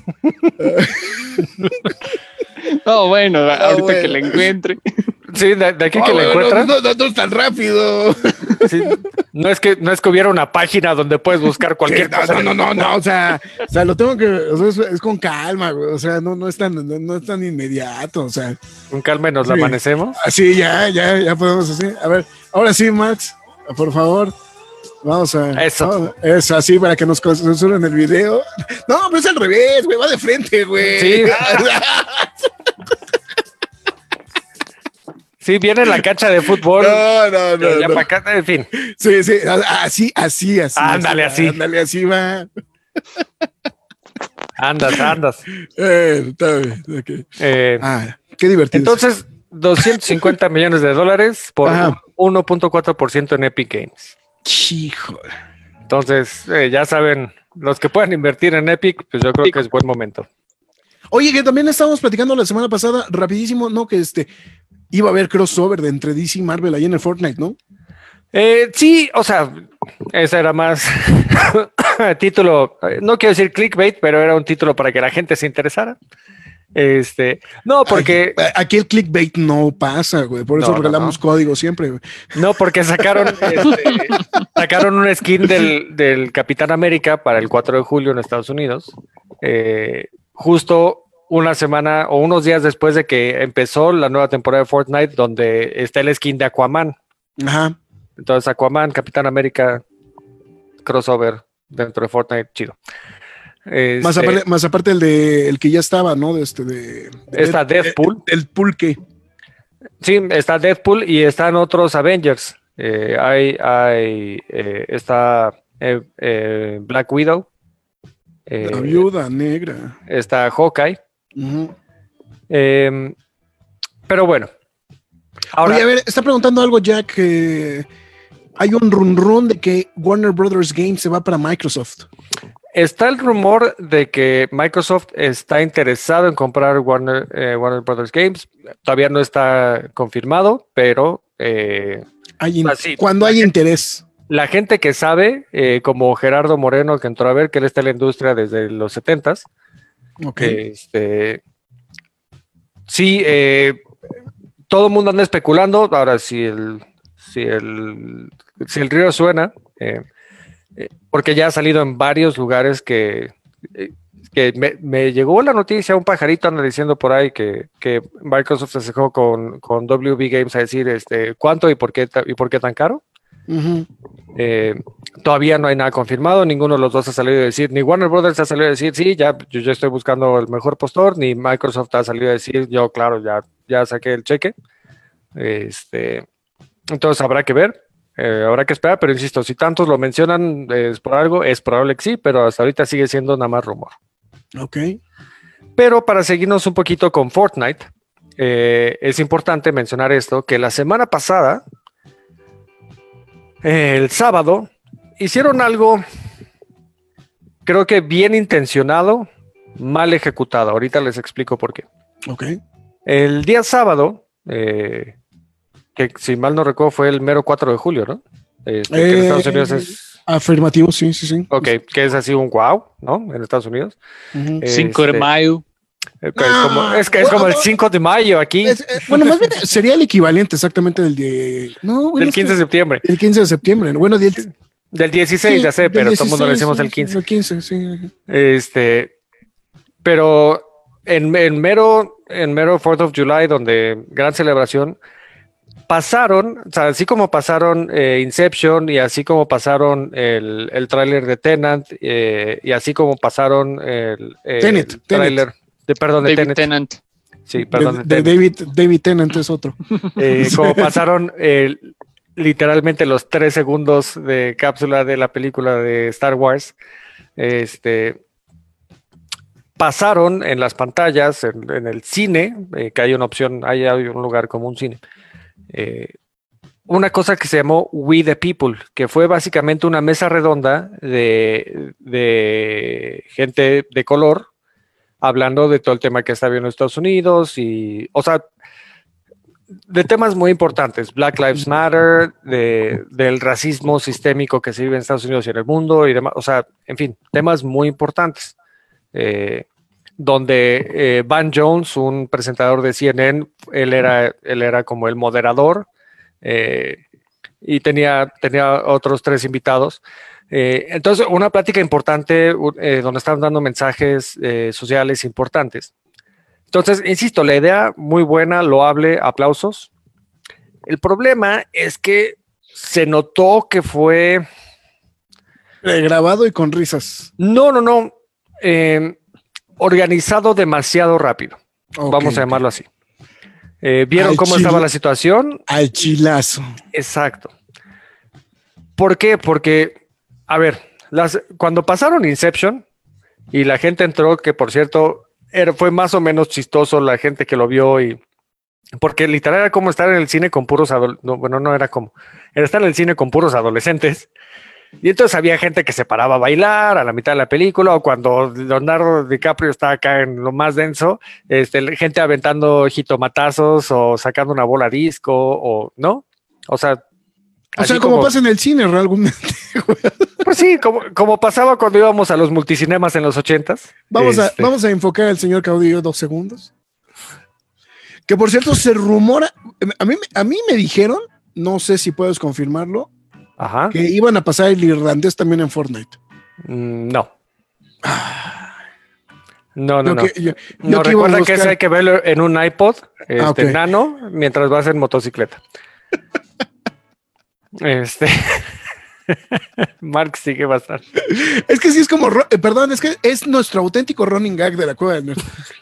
No, bueno, ahorita bueno. que le encuentre. Sí, de, de aquí que Ah, le bueno, encuentran. No, no, no es tan rápido. Sí, no es que no es que hubiera una página donde puedes buscar cualquier No, cosa. no, no, no, no, o sea, o sea, lo tengo que, o sea, es, es con calma, güey, o sea, no, no es tan, no, no es tan inmediato, o sea, Con calma y nos la Sí. amanecemos. así ya, ya, ya podemos así. A ver, ahora sí, Max, por favor, vamos a, Eso. vamos- eso, así para que nos censuren el video. No, pero es al revés, güey, va de frente, güey. Sí. Sí, viene la cancha de fútbol. No, no, pero no, ya no. para acá, en fin. Sí, sí, así, así, así. Ándale, así. Ándale, así va. Andas, andas. Eh, está bien, ok. Eh, Ah, ¿qué Qué divertido. Entonces, doscientos cincuenta millones de dólares por Ajá. uno punto cuatro por ciento en Epic Games. Hijo. Entonces, eh, ya saben, los que puedan invertir en Epic, pues yo creo que es buen momento. Oye, que también estábamos platicando la semana pasada, rapidísimo, ¿no? Que este iba a haber crossover de entre D C y Marvel ahí en el Fortnite, ¿no? Eh, sí, o sea, ese era más título, eh, no quiero decir clickbait, pero era un título para que la gente se interesara. Este, no, porque Aquí, aquí el clickbait no pasa, güey. Por eso No, no, regalamos no. código siempre, güey. no, porque sacaron, este, sacaron un skin del, del Capitán América para el cuatro de julio en Estados Unidos, eh, justo una semana o unos días después de que empezó la nueva temporada de Fortnite, donde está el skin de Aquaman. Ajá. Entonces, Aquaman, Capitán América, crossover dentro de Fortnite, chido. Más, Este, aparte, más aparte el de el que ya estaba, ¿no? De este de, de Está Deadpool. El, el pulque. Sí, está Deadpool y están otros Avengers. Eh, hay, hay, eh, está eh, eh, Black Widow. Eh, La viuda negra. está Hawkeye. Ujú. Eh, pero bueno. Ahora, Oye, a ver, está preguntando algo, Jack. Eh, hay un run run de que Warner Brothers Games se va para Microsoft. está el rumor de que Microsoft está interesado en comprar Warner, eh, Warner Brothers Games. Todavía no está confirmado, pero eh, Hay in- Ah, sí. cuando hay interés. la gente que sabe, eh, como Gerardo Moreno, que entró a ver que él está en la industria desde los setentas, Ok. este, sí, eh, todo el mundo anda especulando. Ahora, si el, si el, si el río suena, eh, eh, porque ya ha salido en varios lugares que, eh, que me, me llegó la noticia, un pajarito anda diciendo por ahí que, que Microsoft se acercó con, con W B Games a decir este, cuánto y por qué, ta- y por qué tan caro. Ujú. Eh, todavía no hay nada confirmado, ninguno de los dos ha salido a decir, ni Warner Brothers ha salido a decir, sí, ya, yo, yo estoy buscando el mejor postor, ni Microsoft ha salido a decir, yo, claro, ya, ya saqué el cheque. Este, entonces habrá que ver, eh, habrá que esperar, pero insisto, si tantos lo mencionan eh, es por algo, es probable que sí, pero hasta ahorita sigue siendo nada más rumor. Ok. Pero para seguirnos un poquito con Fortnite, eh, es importante mencionar esto, que la semana pasada, eh, el sábado, hicieron algo, creo que bien intencionado, mal ejecutado. Ahorita les explico por qué. Ok. El día sábado, eh, que si mal no recuerdo fue el mero cuatro de julio, ¿no? Este, que en Eh, Estados Unidos es, Afirmativo, sí, sí, sí. ok, que es así un wow, ¿no? En Estados Unidos. Ujú. cinco de Este, mayo. eh, que es, como, es, que es como el cinco de mayo aquí, Es- eh, bueno, más bien sería el equivalente exactamente del de. No, bueno, del es que- quince de septiembre. el quince de septiembre. Bueno, del, Del dieciséis, sí, ya sé, del pero todo el mundo le dieciséis, decimos sí, el quince. El quince, sí. Este, pero en, en mero, en mero fourth of July, donde gran celebración, pasaron, o sea, así como pasaron eh, Inception y así como pasaron el, el tráiler de Tenet eh, y así como pasaron el, el Tenet, tráiler de, perdón, de David Tenet. Tennant. Sí, perdón, de, de de Tenet. David, David Tennant es otro. Eh, como pasaron eh, literalmente los tres segundos de cápsula de la película de Star Wars, este, pasaron en las pantallas, en, en el cine, eh, que hay una opción, hay, hay un lugar como un cine, eh, una cosa que se llamó We the People, que fue básicamente una mesa redonda de, de gente de color, hablando de todo el tema que está viendo en Estados Unidos y, o sea, de temas muy importantes, Black Lives Matter, de, del racismo sistémico que se vive en Estados Unidos y en el mundo y demás, o sea, en fin, temas muy importantes. Eh, donde eh, Van Jones, un presentador de C N N, él era, él era como el moderador eh, y tenía, tenía otros tres invitados. Eh, entonces, una plática importante eh, donde estaban dando mensajes eh, sociales importantes. Entonces, insisto, la idea muy buena, loable, aplausos. El problema es que se notó que fue... Eh, grabado y con risas. No, no, no. Eh, organizado demasiado rápido. Ok, Vamos a ok. llamarlo así. Eh, ¿Vieron Al cómo chile. estaba la situación? Al chilazo. Exacto. ¿Por qué? Porque, a ver, las, cuando pasaron Inception y la gente entró, que por cierto, era, fue más o menos chistoso la gente que lo vio y porque literal era como estar en el cine con puros adolescentes, no, bueno, no era como, era estar en el cine con puros adolescentes, y entonces había gente que se paraba a bailar a la mitad de la película, o cuando Leonardo DiCaprio estaba acá en lo más denso, este, gente aventando jitomatazos, o sacando una bola disco, o, ¿no? O sea... O sea, como, como pasa en el cine realmente. Pues sí, como, como pasaba cuando íbamos a los multicinemas en los ochentas. Vamos, este... a, vamos a enfocar al señor Caudillo dos segundos. Que por cierto se rumora, a mí, a mí me dijeron, no sé si puedes confirmarlo, Ajá. que iban a pasar el irlandés también en Fortnite. Mm, no. No, no, yo no. Que, yo, no, yo recuerda que eso hay que verlo en un iPod este, ah, okay. nano mientras vas en motocicleta. Este... Mark sigue bastante. Es que sí es como, eh, perdón, es que es nuestro auténtico running gag de la Cueva del Nerd.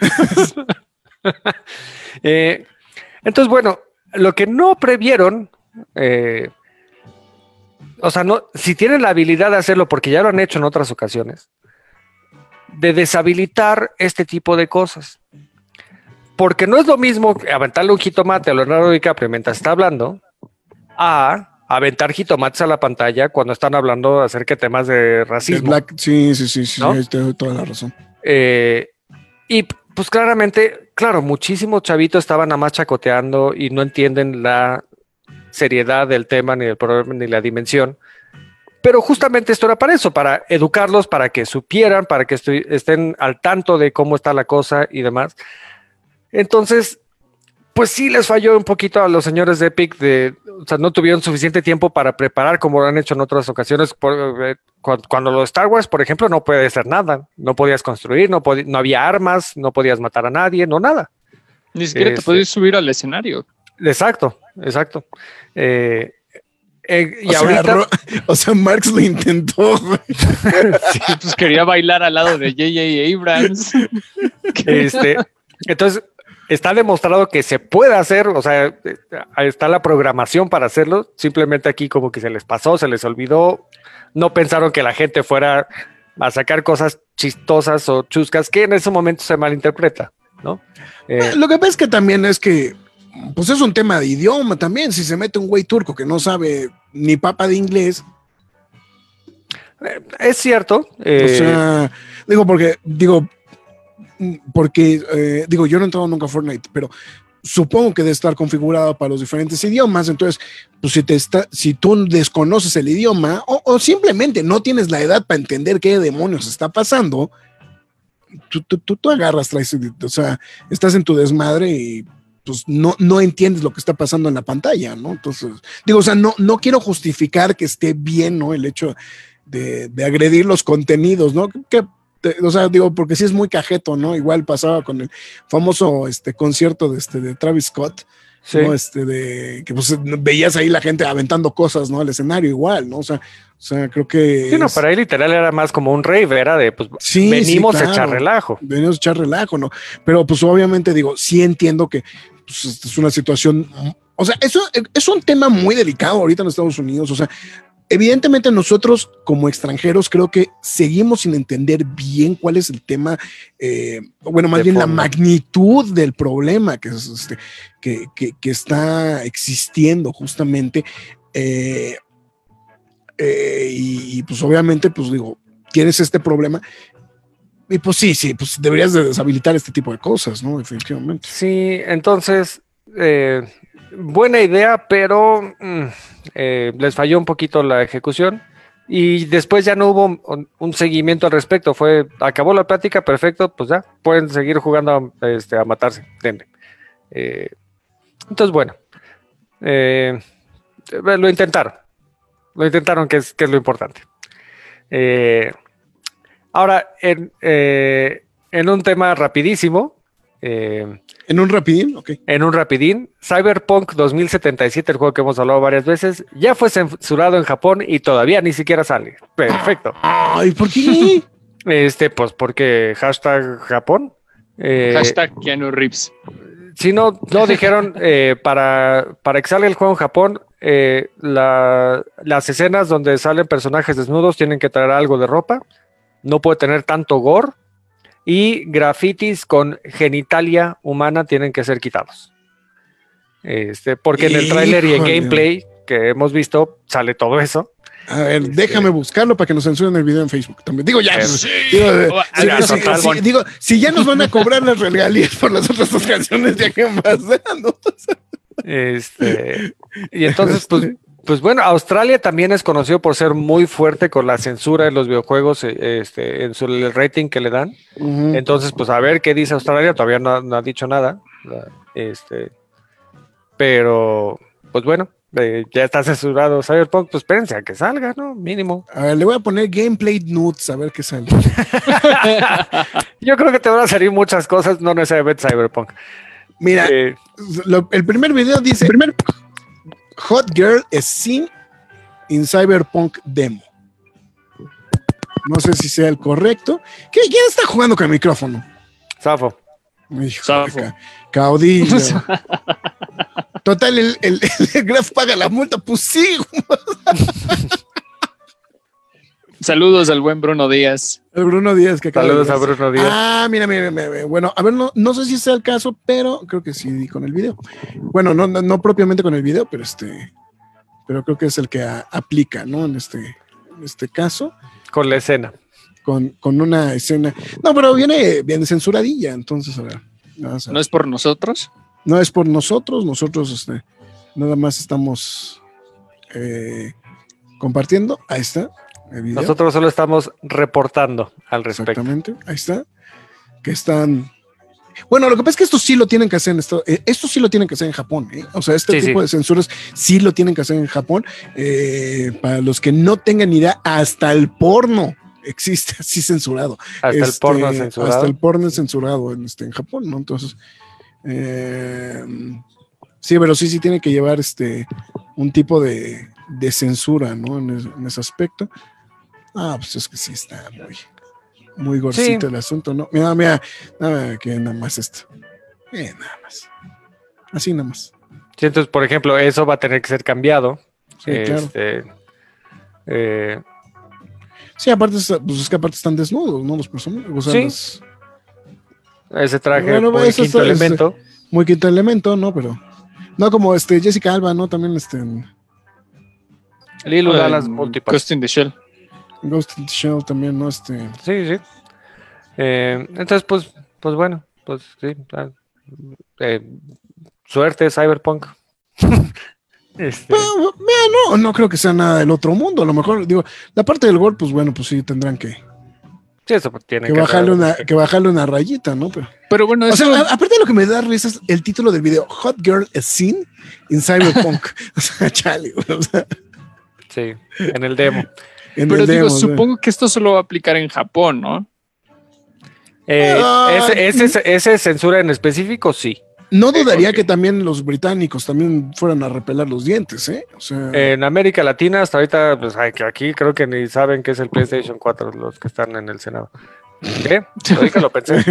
eh, entonces, bueno, lo que no previeron, eh, o sea, no, si tienen la habilidad de hacerlo, porque ya lo han hecho en otras ocasiones, de deshabilitar este tipo de cosas. Porque no es lo mismo aventarle un jitomate a Leonardo DiCaprio mientras está hablando, a aventar jitomates a la pantalla cuando están hablando acerca de temas de racismo. Black, sí, sí, sí, sí, ¿no? Ahí tengo toda la razón. Eh, y pues claramente, claro, muchísimos chavitos estaban nada más chacoteando y no entienden la seriedad del tema, ni el problema, ni la dimensión. Pero justamente esto era para eso, para educarlos, para que supieran, para que estoy, estén al tanto de cómo está la cosa y demás. Entonces, pues sí les falló un poquito a los señores de Epic, de, o sea, no tuvieron suficiente tiempo para preparar como lo han hecho en otras ocasiones. Por, eh, cuando, cuando lo de Star Wars, por ejemplo, no puede hacer nada, no podías construir, no, pod no había armas, no podías matar a nadie, no nada. Ni siquiera este, te podías subir al escenario. Exacto, exacto. Eh, eh, y o, ahorita, sea, o sea, Marx lo intentó. Sí, pues quería bailar al lado de J J Abrams. Este, entonces, está demostrado que se puede hacer, o sea, está la programación para hacerlo, simplemente aquí como que se les pasó, se les olvidó, no pensaron que la gente fuera a sacar cosas chistosas o chuscas, que en ese momento se malinterpreta, ¿no? Eh, Lo que pasa es que también es que, pues es un tema de idioma también, si se mete un güey turco que no sabe ni papa de inglés. Eh, es cierto. Eh, o sea, digo, porque, digo, porque, eh, digo, yo no he entrado nunca a Fortnite, pero supongo que debe estar configurado para los diferentes idiomas. Entonces, pues si, te está, si tú desconoces el idioma o, o simplemente no tienes la edad para entender qué demonios está pasando, tú, tú, tú, tú agarras, traes, o sea, estás en tu desmadre y pues no, no entiendes lo que está pasando en la pantalla, ¿no? Entonces, digo, o sea, no, no quiero justificar que esté bien, ¿no? El hecho de, de agredir los contenidos, ¿no? Que o sea, digo, porque sí es muy cajeto, ¿no? Igual pasaba con el famoso este, concierto de, este, de Travis Scott, sí. ¿no? Este, de que pues veías ahí la gente aventando cosas, ¿no? Al escenario igual, ¿no? O sea, o sea creo que... Sí, no, es... para ahí literal era más como un rave, era de, pues, sí, venimos sí, claro. a echar relajo. Venimos a echar relajo, ¿no? Pero pues obviamente, digo, sí entiendo que pues, es una situación... O sea, eso es un tema muy delicado ahorita en Estados Unidos, o sea... Evidentemente nosotros como extranjeros creo que seguimos sin entender bien cuál es el tema, eh, bueno, más de bien fondo. La magnitud del problema que, es este, que, que, que está existiendo justamente. Eh, eh, y, y pues obviamente, pues digo, tienes este problema y pues sí, sí, pues deberías de deshabilitar este tipo de cosas, ¿no? Definitivamente. Sí, entonces... Eh... Buena idea, pero mm, eh, les falló un poquito la ejecución y después ya no hubo un, un seguimiento al respecto. Fue, acabó la plática, perfecto, pues ya pueden seguir jugando a, este, a matarse. Eh, entonces, bueno, eh, lo intentaron, lo intentaron, que es, que es lo importante. Eh, ahora, en, eh, en un tema rapidísimo. Eh, ¿En un rapidín? Ok. En un rapidín. Cyberpunk dos mil setenta y siete, el juego que hemos hablado varias veces, ya fue censurado en Japón y todavía ni siquiera sale. Perfecto. Ay, ¿por qué? Este, pues porque hashtag Japón. Eh, hashtag Keanu Reeves. Si no, no dijeron eh, para, para que salga el juego en Japón, eh, la, las escenas donde salen personajes desnudos tienen que traer algo de ropa. No puede tener tanto gore. Y grafitis con genitalia humana tienen que ser quitados. Este, porque en el tráiler y en Híjole. gameplay que hemos visto sale todo eso. A ver, Este- déjame buscarlo para que nos censuren el video en Facebook también. Digo, ya. Eh, pues, digo, eh, Oh, si, haga si- total, si- Bon. digo, si ya nos van a cobrar las regalías por las otras dos canciones, ya que pasando. Este, y entonces, pues, pues bueno, Australia también es conocido por ser muy fuerte con la censura de los videojuegos, eh, este, en su el rating que le dan. Ujú. Entonces, pues a ver qué dice Australia, todavía no, no ha dicho nada. la- Este, pero, pues bueno, eh, ya está censurado Cyberpunk, pues espérense a que salga, ¿no? Mínimo. A ver, le voy a poner gameplay nudes a ver qué sale. Yo creo que te van a salir muchas cosas, no necesariamente Cyberpunk. Mira, Eh, lo- el primer video dice Hot Girl is seen in Cyberpunk demo. No sé si sea el correcto. ¿Qué- ¿Quién está jugando con el micrófono? Zafo. Hijo, Zafo. ca- caudillo. Total, el, el, el Graf paga la multa. Pues sí, Saludos al buen Bruno Díaz. el Bruno Díaz que acaba de Saludos a llegar. Bruno Díaz. Ah, mira, mira, mira, mira. Bueno, a ver, no, no sé si sea el caso, pero creo que sí di con el video. Bueno, no, no, no propiamente con el video, pero este, pero creo que es el que a- aplica, ¿no? En este, en este caso, Con la escena. con, con una escena. No, pero viene, viene censuradilla, entonces, a ver. Vamos a ver. ¿No es por nosotros? No es por nosotros, nosotros este, nada más estamos eh, compartiendo. Ahí está. El video. Nosotros solo estamos reportando al respecto. Exactamente, ahí está. Que están. Bueno, lo que pasa es que esto sí lo tienen que hacer en esto, eh, esto sí lo tienen que hacer en Japón, ¿eh? O sea, este Sí, tipo sí. de censuras sí lo tienen que hacer en Japón. Eh, para los que no tengan idea, hasta el porno existe así censurado. Hasta el Este, porno censurado. Hasta el porno es censurado en, este, en Japón, ¿no? Entonces, eh, sí, pero sí, sí tiene que llevar este un tipo de, de censura, ¿no? En, es- en ese aspecto. Ah, pues es que sí está muy, muy gorcito Sí. el asunto, ¿no? Mira, mira, nada, que nada más esto. Eh, nada más. Así nada más. Sí, entonces, por ejemplo, eso va a tener que ser cambiado. Sí, claro. Este, eh, Sí, aparte, es- pues es que aparte están desnudos, ¿no? Los personajes. O sea, Sí. los- ese traje Bueno, muy eso quinto es- elemento. muy quinto elemento, ¿no? Pero. No como este Jessica Alba, ¿no? También este en Lilo Eh, Dallas Multipass. Ghost in the Shell. Ghost in the Shell también, ¿no? Este. Sí, sí. Eh, entonces, pues, pues bueno, pues sí. ah, eh, suerte, Cyberpunk. Este, Pero, mira, no, no creo que sea nada del otro mundo. A lo mejor, digo, la parte del gol, pues bueno, pues sí tendrán que, sí, eso tiene que que bajarle ser- una, que bajarle una rayita, ¿no? Pero, Pero bueno, o eso, sea, a- aparte de lo que me da risa es el título del video, Hot Girl is Seen in Cyberpunk. O sea, chale, güey, o sea, Sí, en el demo. en pero el digo, demo, o sea. supongo que esto solo va a aplicar en Japón, ¿no? Eh, Ah, ese, ese, ese censura en específico, sí. No dudaría ok. que también los británicos también fueran a repelar los dientes, ¿eh? O sea, En América Latina, hasta ahorita, pues ay, que aquí creo que ni saben qué es el PlayStation cuatro, los que están en el Senado. ¿Qué? Ahorita lo pensé.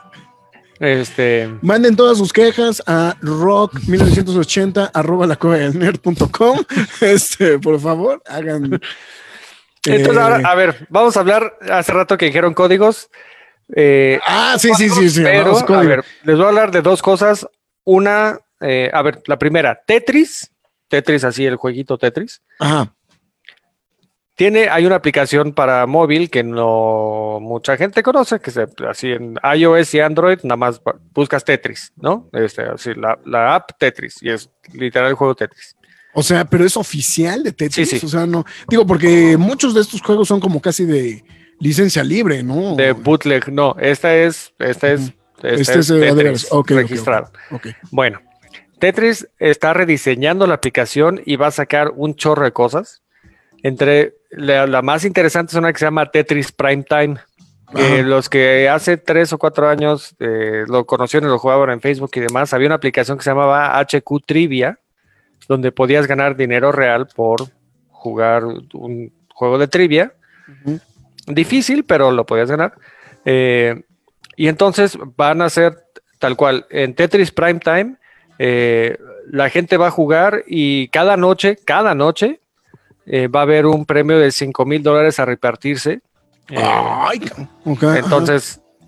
Este, manden todas sus quejas a rock mil novecientos ochenta arroba la cueva del nerd punto com. Este, por favor, hagan. entonces, eh, ahora, a ver, vamos a hablar. Hace rato que dijeron códigos. Eh, ah, sí, sí, sí, sí. pero, vamos, a código. ver, les voy a hablar de dos cosas. Una, eh, a ver, la primera, Tetris. Tetris, así el jueguito Tetris. Ajá. Tiene, hay una aplicación para móvil que no mucha gente conoce, que se, así en iOS y Android, nada más ba- buscas Tetris, ¿no? Este, así, la, la app Tetris, y es literal el juego Tetris. O sea, pero es oficial de Tetris. Sí, sí. O sea, no. Digo, porque muchos de estos juegos son como casi de licencia libre, ¿no? De bootleg, no, esta es, esta es, esta Este es es, eh, de Tetris veras. Ok, ok, registrado. Ok. Bueno, Tetris está rediseñando la aplicación y va a sacar un chorro de cosas. Entre la, la más interesante es una que se llama Tetris Prime Time. Que Ajá. los que hace tres o cuatro años eh, lo conocieron y lo jugaban en Facebook y demás, había una aplicación que se llamaba H Q Trivia, donde podías ganar dinero real por jugar un juego de trivia. Ujú. Difícil, pero lo podías ganar. Eh, y entonces van a hacer tal cual. En Tetris Prime Time, eh, la gente va a jugar y cada noche, cada noche, eh, va a haber un premio de cinco mil dólares a repartirse. Eh, Ay, ok, entonces,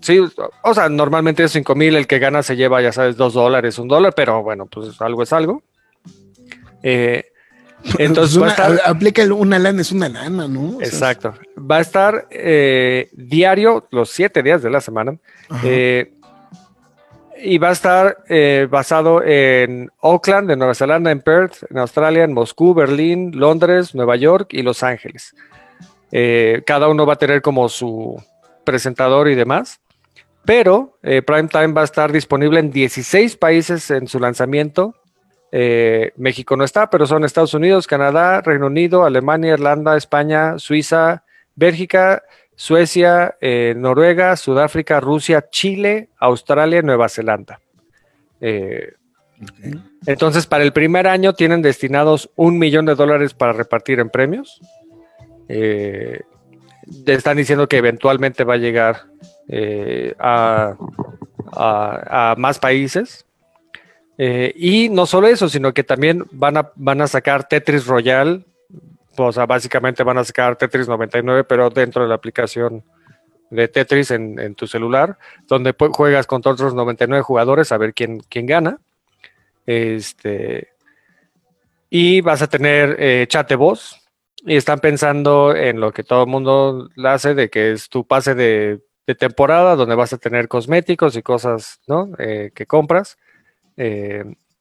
Sí, o sea, normalmente es cinco mil, el que gana se lleva, ya sabes, dos dólares, un dólar, pero bueno, pues algo es algo. Eh, entonces Pues va a una, estar... aplica el una lana, es una lana, ¿no? O sea, Exacto. Va a estar eh, diario, los siete días de la semana, ajá. eh, y va a estar eh, basado en Auckland, en Nueva Zelanda, en Perth, en Australia, en Moscú, Berlín, Londres, Nueva York y Los Ángeles. Eh, cada uno va a tener como su presentador y demás, pero eh, Prime Time va a estar disponible en dieciséis países en su lanzamiento. Eh, México no está, pero son Estados Unidos, Canadá, Reino Unido, Alemania, Irlanda, España, Suiza, Bélgica, Suecia, eh, Noruega, Sudáfrica, Rusia, Chile, Australia y Nueva Zelanda. Eh, Okay. entonces, para el primer año tienen destinados un millón de dólares para repartir en premios. Eh, están diciendo que eventualmente va a llegar eh, a, a, a más países. Eh, y no solo eso, sino que también van a, van a sacar Tetris Royale. O sea, básicamente van a sacar Tetris noventa y nueve, pero dentro de la aplicación de Tetris en, en tu celular, donde pu- juegas contra otros noventa y nueve jugadores a ver quién, quién gana. Este, y vas a tener eh, chat de voz. Y están pensando en lo que todo el mundo hace, de que es tu pase de, de temporada, donde vas a tener cosméticos y cosas, ¿no? Eh, que compras. Eh,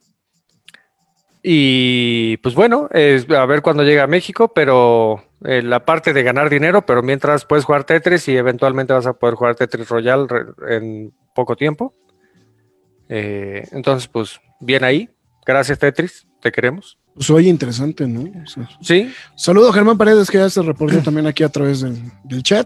y pues bueno, es a ver cuándo llega a México, pero eh, la parte de ganar dinero, pero mientras puedes jugar Tetris y eventualmente vas a poder jugar Tetris Royale re- en poco tiempo. Eh, entonces, pues bien ahí. Gracias, Tetris, te queremos. Pues oye, interesante, ¿no? O sea, Sí, saludo a Germán Paredes, que ya se reportó también aquí a través del, del chat.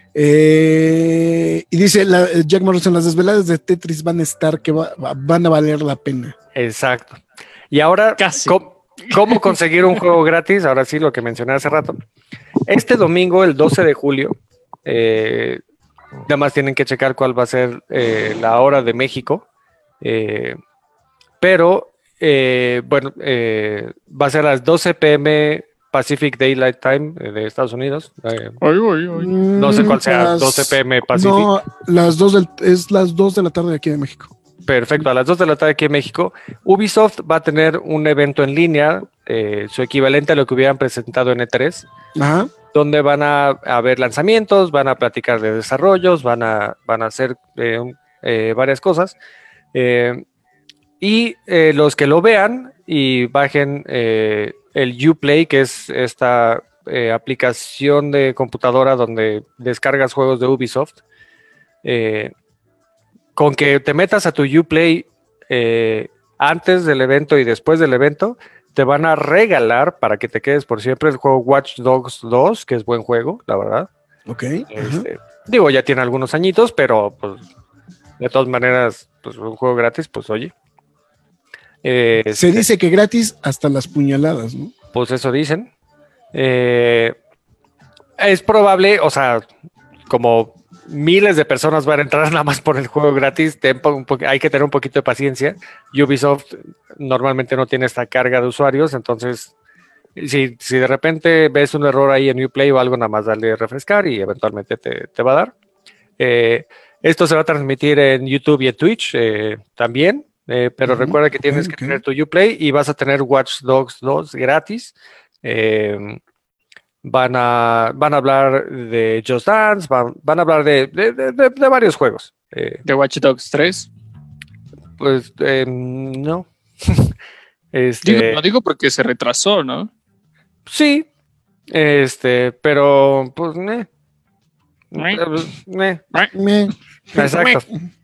Eh, y dice la, Jack Morrison, las desveladas de Tetris van a estar, que va- va- van a valer la pena. exacto. Y ahora, Casi. ¿cómo, cómo conseguir un juego gratis? Ahora sí, lo que mencioné hace rato. Este domingo, el doce de julio, eh, nada más tienen que checar cuál va a ser eh, la hora de México. Eh, pero, eh, bueno, eh, va a ser a las doce p m Pacific Daylight Time eh, de Estados Unidos. Eh, Ay, ay, ay. no sé cuál sea, Las- doce p m Pacific. No, las dos del, es las dos de la tarde aquí de México. Perfecto, a las dos de la tarde aquí en México. Ubisoft va a tener un evento en línea, eh, su equivalente a lo que hubieran presentado en E tres, Ajá. donde van a haber lanzamientos, van a platicar de desarrollos, van a, van a hacer eh, un- eh, varias cosas. Eh, y eh, los que lo vean y bajen eh, el Uplay, que es esta eh, aplicación de computadora donde descargas juegos de Ubisoft, eh, con que te metas a tu Uplay eh, antes del evento y después del evento, te van a regalar para que te quedes por siempre el juego Watch Dogs dos, que es buen juego, la verdad. Ok. Ajá. Este, digo, ya tiene algunos añitos, pero pues de todas maneras, pues un juego gratis, pues oye. Eh, Se este, dice que gratis hasta las puñaladas, ¿no? Pues eso dicen. Eh, es probable, o sea, como miles de personas van a entrar nada más por el juego gratis, ten po- un po- hay que tener un poquito de paciencia. Ubisoft normalmente no tiene esta carga de usuarios, entonces si, si de repente ves un error ahí en Uplay o algo, nada más dale refrescar y eventualmente te, te va a dar. Eh, esto se va a transmitir en YouTube y en Twitch eh, también, eh, pero Ujú, recuerda que ok, tienes ok. que tener tu Uplay y vas a tener Watch Dogs dos gratis. Eh, van, a, van a hablar de Just Dance, van, van a hablar de, de, de- de- de varios juegos. Eh, De Watch Dogs tres. pues eh, no. este, Digo, lo digo porque se retrasó, ¿no? sí, este, pero pues, eh, Meh. eh, Me- exacto.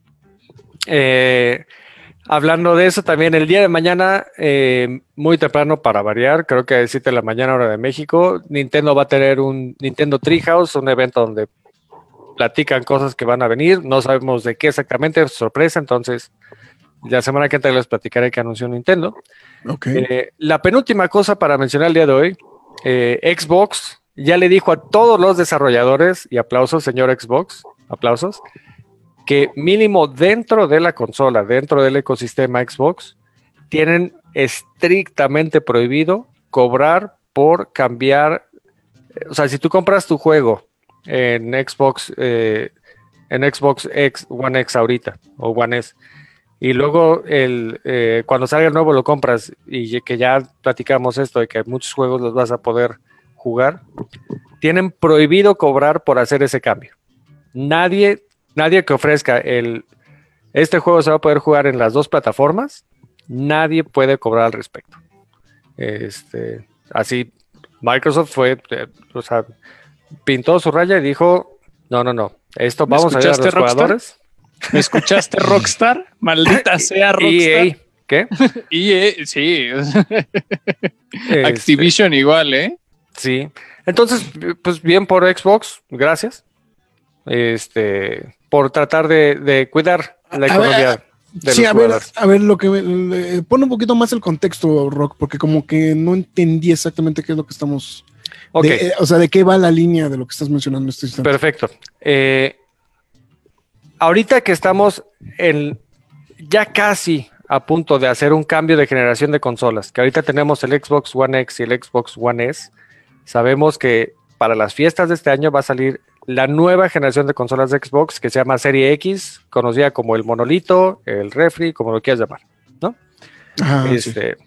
Eh, hablando de eso, también el día de mañana, eh, muy temprano para variar, creo que a las siete de la mañana hora de México, Nintendo va a tener un Nintendo Treehouse, un evento donde platican cosas que van a venir, no sabemos de qué exactamente, es sorpresa, entonces la semana que entra les platicaré que anunció Nintendo. Ok. Eh, la penúltima cosa para mencionar el día de hoy, eh, Xbox ya le dijo a todos los desarrolladores, y aplausos señor Xbox, aplausos, que mínimo dentro de la consola, dentro del ecosistema Xbox, tienen estrictamente prohibido cobrar por cambiar, o sea, si tú compras tu juego en Xbox eh, en Xbox X, One X ahorita, o One S. Y luego el, eh, cuando salga el nuevo lo compras, y que ya platicamos esto de que muchos juegos los vas a poder jugar, tienen prohibido cobrar por hacer ese cambio. Nadie, nadie que ofrezca el este juego se va a poder jugar en las dos plataformas, nadie puede cobrar al respecto. Este, así Microsoft fue, eh, o sea, pintó su raya y dijo, no, no, no, esto vamos a ver a los Rockstar? jugadores. ¿Me escuchaste, Rockstar? Maldita sea, Rockstar. E A, ¿qué? E A, sí. Este, Activision igual, ¿eh? Sí. Entonces, pues bien por Xbox, gracias. Este, por tratar de, de cuidar la A economía ver, de sí, los a ver, jugadores. a ver, lo que me- le- pone un poquito más el contexto, Rock, porque como que no entendí exactamente qué es lo que estamos, Ok, de- eh, o sea, de qué va la línea de lo que estás mencionando en este instante. perfecto. Eh, ahorita que estamos en ya casi a punto de hacer un cambio de generación de consolas, que ahorita tenemos el Xbox One X y el Xbox One S, sabemos que para las fiestas de este año va a salir la nueva generación de consolas de Xbox que se llama Serie X, conocida como el monolito, el refri, como lo quieras llamar, ¿no? Ajá, sí. este,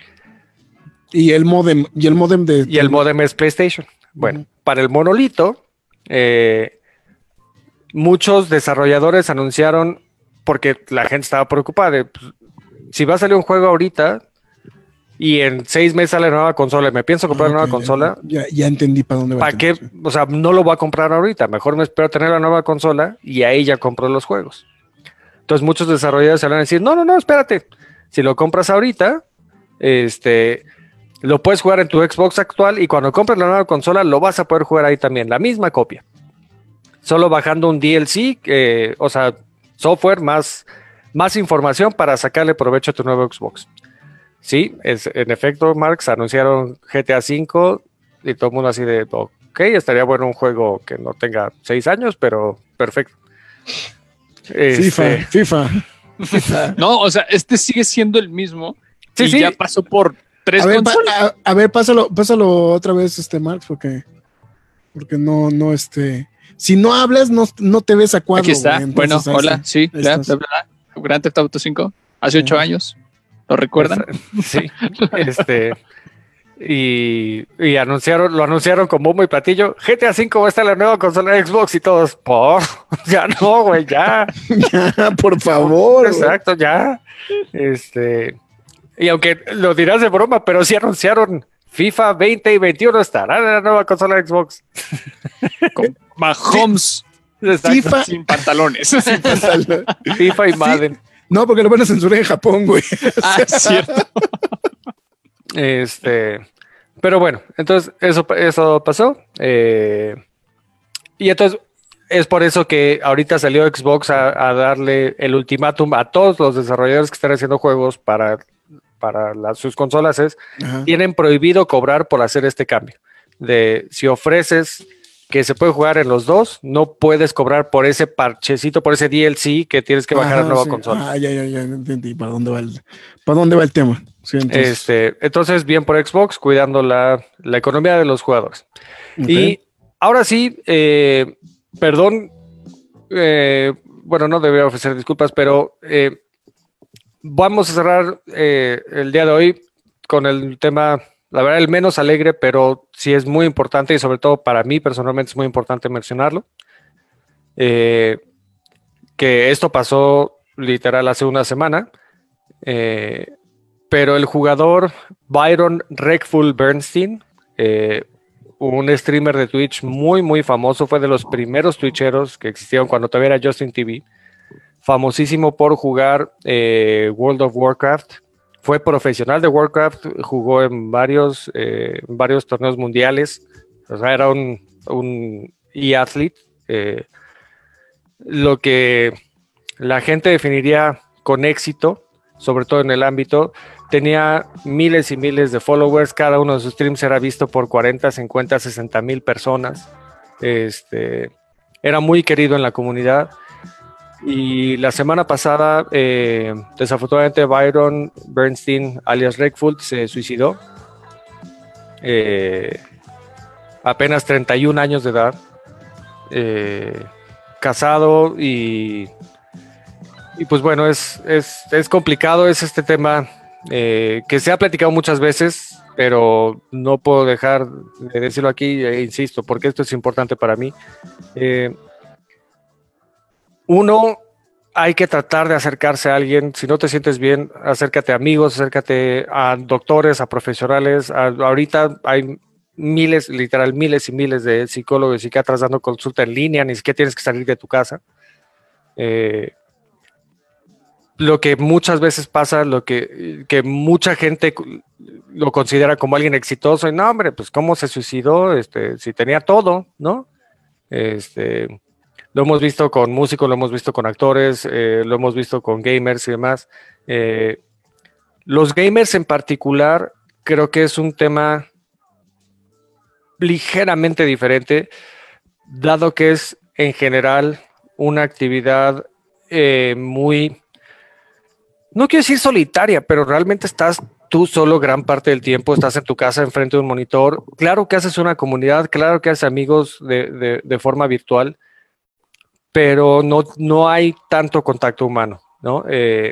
Y el modem, y el modem de. Y el modem es PlayStation. Bueno, Ujú. para el monolito, eh, muchos desarrolladores anunciaron, porque la gente estaba preocupada, de, pues, si va a salir un juego ahorita y en seis meses sale la nueva consola y me pienso comprar Ah, la ok, nueva consola, Ya, ya entendí para dónde va. ¿para el qué? tema, sí. O sea, no lo voy a comprar ahorita, mejor me espero a tener la nueva consola y ahí ya compro los juegos. Entonces muchos desarrolladores se van a decir, no, no, no, espérate, si lo compras ahorita, este... lo puedes jugar en tu Xbox actual y cuando compres la nueva consola lo vas a poder jugar ahí también, la misma copia. Solo bajando un D L C, eh, o sea, software más, más información para sacarle provecho a tu nuevo Xbox. Sí, es, en efecto, Marx, anunciaron G T A cinco y todo el mundo así de, ok, estaría bueno un juego que no tenga seis años, pero perfecto. FIFA, Este, FIFA. FIFA. No, o sea, este sigue siendo el mismo. Sí, y sí. ya pasó por tres A ver, pa- consolas. a, a ver, pásalo, pásalo otra vez, este Marx, porque, porque no, no, este. Si no hablas, no, no te ves a cuadro. Aquí está. güey, entonces, Bueno, ahí hola. está. Sí, Ahí bla, estás. bla, bla. Grand Theft Auto cinco. Hace ocho Sí. años. ¿Lo recuerdan? Sí, este. Y, y anunciaron, lo anunciaron con bombo y platillo. G T A cinco va a estar en la nueva consola de Xbox y todos, por, ya no, güey, ya. Ya, por favor. güey. Exacto, ya. Este, y aunque lo dirás de broma, pero sí anunciaron FIFA veinte y veintiuno estarán en la nueva consola de Xbox. Con Mahomes Exacto. FIFA. sin pantalones. FIFA y Madden. No, porque lo van a censurar en Japón, güey. Ah, es cierto. Este, pero bueno, entonces eso, eso pasó. eh, y entonces es por eso que ahorita salió Xbox a, a darle el ultimátum a todos los desarrolladores que están haciendo juegos para, para las- sus consolas. Es, Ajá. tienen prohibido cobrar por hacer este cambio. De si ofreces que se puede jugar en los dos, no puedes cobrar por ese parchecito, por ese D L C que tienes que bajar a Ajá, la nueva sí. consola. Ah, ya, ya, ya entendí para dónde va el, para dónde va el tema. Sí, entonces, Este, entonces, bien por Xbox, cuidando la, la economía de los jugadores. ok. Y ahora sí, eh, perdón, eh, bueno, no debería ofrecer disculpas, pero eh, vamos a cerrar eh, el día de hoy con el tema, la verdad, el menos alegre, pero sí es muy importante y sobre todo para mí personalmente es muy importante mencionarlo. Eh, que esto pasó literal hace una semana. Eh, pero el jugador Byron Reckful Bernstein, eh, un streamer de Twitch muy, muy famoso, fue de los primeros twitcheros que existieron cuando todavía era Justin T V, famosísimo por jugar eh, World of Warcraft, fue profesional de Warcraft, jugó en varios, eh, varios torneos mundiales, o sea, era un, un e-athlete, eh, lo que la gente definiría con éxito, sobre todo en el ámbito. Tenía miles y miles de followers, cada uno de sus streams era visto por cuarenta, cincuenta, sesenta mil personas. Este, era muy querido en la comunidad. Y la semana pasada, eh, desafortunadamente, Byron Bernstein, alias Reckful, se suicidó. Eh, apenas treinta y un años de edad. Eh, casado y, y pues bueno, es, es, es complicado, es este tema eh, que se ha platicado muchas veces, pero no puedo dejar de decirlo aquí, e insisto, porque esto es importante para mí. Eh, uno, hay que tratar de acercarse a alguien. Si no te sientes bien, acércate a amigos, acércate a doctores, a profesionales. A, ahorita hay miles, literal, miles y miles de psicólogos y psiquiatras dando consulta en línea, ni siquiera tienes que salir de tu casa. Eh, lo que muchas veces pasa, lo que, que mucha gente lo considera como alguien exitoso, y no, hombre, pues cómo se suicidó, este, si tenía todo, ¿no? Este, lo hemos visto con músicos, lo hemos visto con actores, eh, lo hemos visto con gamers y demás. Eh, los gamers en particular, creo que es un tema ligeramente diferente, dado que es en general una actividad eh, muy, no quiero decir solitaria, pero realmente estás tú solo gran parte del tiempo, estás en tu casa enfrente de un monitor. Claro que haces una comunidad, claro que haces amigos de, de, de forma virtual, pero no, no hay tanto contacto humano, ¿no? Eh,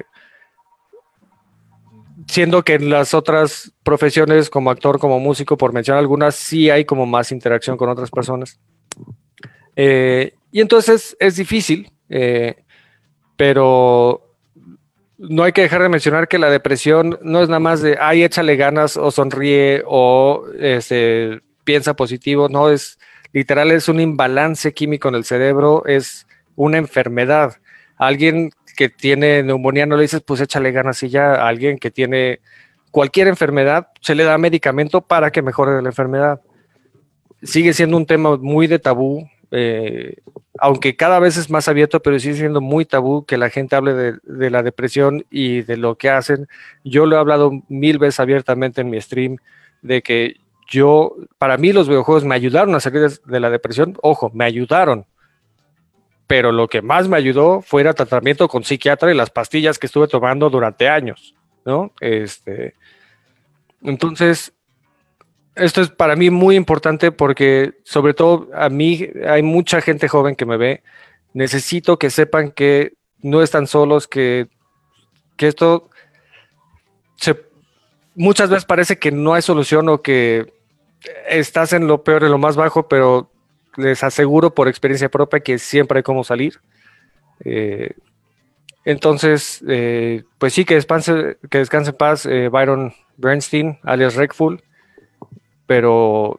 siendo que en las otras profesiones, como actor, como músico, por mencionar algunas, sí hay como más interacción con otras personas. Eh, y entonces es difícil, eh, pero no hay que dejar de mencionar que la depresión no es nada más de, ay, échale ganas o sonríe o este, piensa positivo, no, es literal, es un imbalance químico en el cerebro, es una enfermedad. Alguien que tiene neumonía no le dices, pues échale ganas, y ya a alguien que tiene cualquier enfermedad se le da medicamento para que mejore la enfermedad. Sigue siendo un tema muy de tabú, eh, aunque cada vez es más abierto, pero sigue siendo muy tabú que la gente hable de, de la depresión y de lo que hacen. Yo lo he hablado mil veces abiertamente en mi stream, de que yo, para mí los videojuegos me ayudaron a salir de, de la depresión. Ojo, me ayudaron, pero lo que más me ayudó fue ir a tratamiento con psiquiatra y las pastillas que estuve tomando durante años, ¿no? Este, entonces, esto es para mí muy importante porque, sobre todo, a mí hay mucha gente joven que me ve. Necesito que sepan que no están solos, que, que esto se, muchas veces parece que no hay solución o que estás en lo peor, en lo más bajo, pero les aseguro por experiencia propia que siempre hay cómo salir. Eh, entonces, eh, pues sí, que descanse, que descanse en paz eh, Byron Bernstein, alias Wreckful. Pero,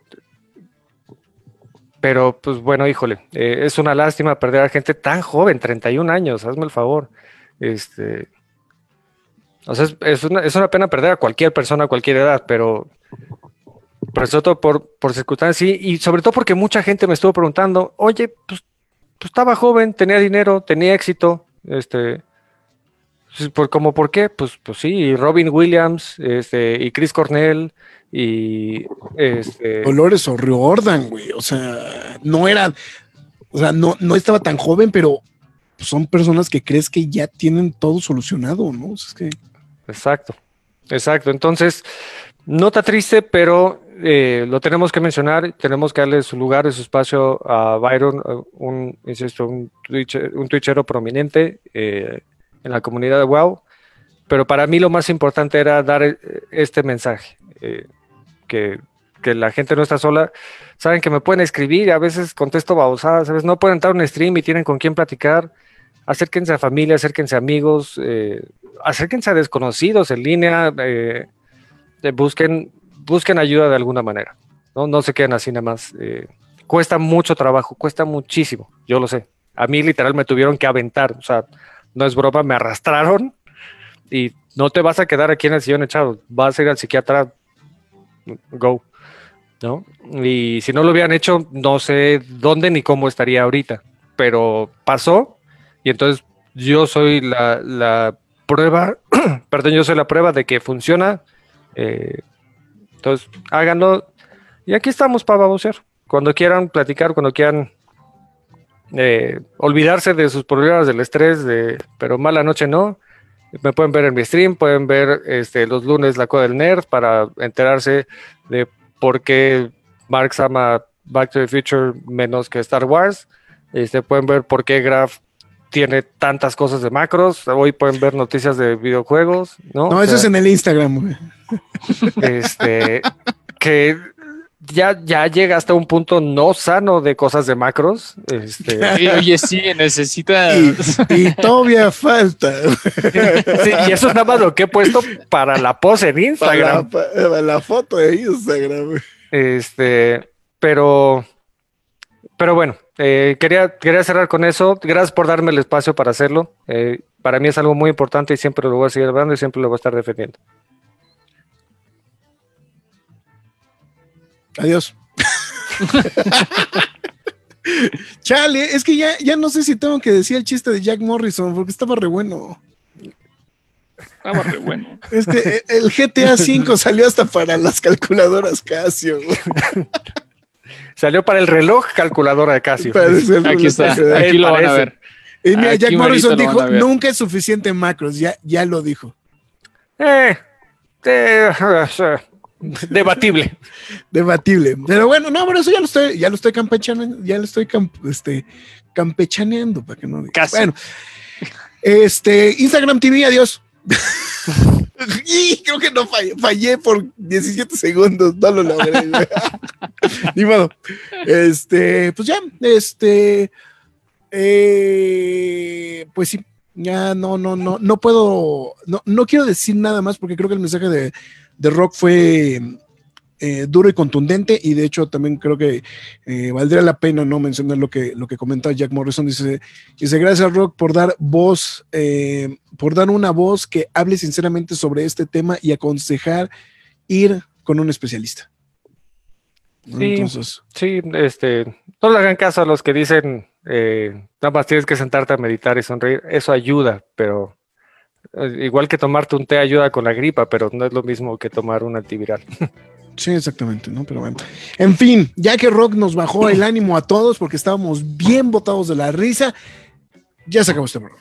pero pues bueno, híjole, eh, es una lástima perder a gente tan joven, treinta y un años, hazme el favor. Este, o sea, es, es, una, es una pena perder a cualquier persona a cualquier edad, pero, pero sobre todo por, por circunstancias, sí, y sobre todo porque mucha gente me estuvo preguntando, oye, pues, pues estaba joven, tenía dinero, tenía éxito, este, por, ¿cómo por qué? Pues, pues sí, y Robin Williams, este, y Chris Cornell, y este Dolores O'Riordan, güey, o sea, no era, o sea, no, no estaba tan joven, pero son personas que crees que ya tienen todo solucionado, ¿no? O sea, es que... Exacto, exacto. Entonces, nota triste, pero eh, lo tenemos que mencionar, tenemos que darle su lugar y su espacio a Byron, un, insisto, un, twitcher, un twitchero prominente eh, en la comunidad de WoW, pero para mí lo más importante era dar este mensaje. Eh, Que, que la gente no está sola, saben que me pueden escribir, a veces contesto babosadas, a veces no pueden entrar a un stream y tienen con quién platicar. Acérquense a familia, acérquense a amigos, eh, acérquense a desconocidos en línea, eh, eh, busquen, busquen ayuda de alguna manera, no, no se queden así nada más. Eh, cuesta mucho trabajo, cuesta muchísimo, yo lo sé. A mí literal me tuvieron que aventar, o sea, no es broma, me arrastraron y no te vas a quedar aquí en el sillón echado, vas a ir al psiquiatra. Go, ¿no? Y si no lo hubieran hecho, no sé dónde ni cómo estaría ahorita, pero pasó y entonces yo soy la, la prueba, perdón, yo soy la prueba de que funciona. Eh, entonces, háganlo y aquí estamos para babosear. Cuando quieran platicar, cuando quieran eh, olvidarse de sus problemas, del estrés, de, pero mala noche no. Me pueden ver en mi stream, pueden ver este, los lunes La Cueva del Nerd para enterarse de por qué Marx ama Back to the Future menos que Star Wars. Este, pueden ver por qué Graph tiene tantas cosas de macros. Hoy pueden ver noticias de videojuegos, ¿no? No, O eso sea, es en el Instagram, güey. Este, que ya, ya llega hasta un punto no sano de cosas de macros. Este, Y, oye, sí, necesita. Y, y todavía falta. sí, y eso es nada más lo que he puesto para la post en Instagram. Para, para la foto de Instagram, güey. Este, pero, pero bueno, eh, quería, quería cerrar con eso. Gracias por darme el espacio para hacerlo. Eh, para mí es algo muy importante y siempre lo voy a seguir hablando y siempre lo voy a estar defendiendo. Adiós. Chale, es que ya, ya no sé si tengo que decir el chiste de Jack Morrison porque estaba re bueno. Estaba re bueno. Es que el G T A cinco salió hasta para las calculadoras Casio. Salió para el reloj calculadora de Casio. Aquí está, aquí lo van a ver. Y mira, Aquí Jack Morrison merito lo dijo, van a ver. nunca es suficiente macros, ya, ya lo dijo. Eh, eh, debatible. Debatible. Pero bueno, no, pero eso ya lo estoy, ya lo estoy campechaneando, ya lo estoy camp, este, campechaneando, para que no digas. Casi. Bueno, este, Instagram T V, adiós. Y creo que no fallé, fallé por diecisiete segundos, no lo logré. Ni modo. Este, pues ya, este, eh, pues sí, ya no, no, no, no puedo, no, no quiero decir nada más porque creo que el mensaje de, de Rock fue eh, duro y contundente y de hecho también creo que eh, valdría la pena no mencionar lo que, lo que comenta Jack Morrison. Dice, dice gracias Rock por dar voz, eh, por dar una voz que hable sinceramente sobre este tema y aconsejar ir con un especialista. Sí, Entonces, sí, este, no le hagan caso a los que dicen eh, nada más tienes que sentarte a meditar y sonreír, eso ayuda, pero eh, igual que tomarte un té ayuda con la gripa, pero no es lo mismo que tomar un antiviral. sí, exactamente, ¿no? Pero bueno. En fin, ya que Rock nos bajó el ánimo a todos porque estábamos bien botados de la risa, ya se acabó este programa.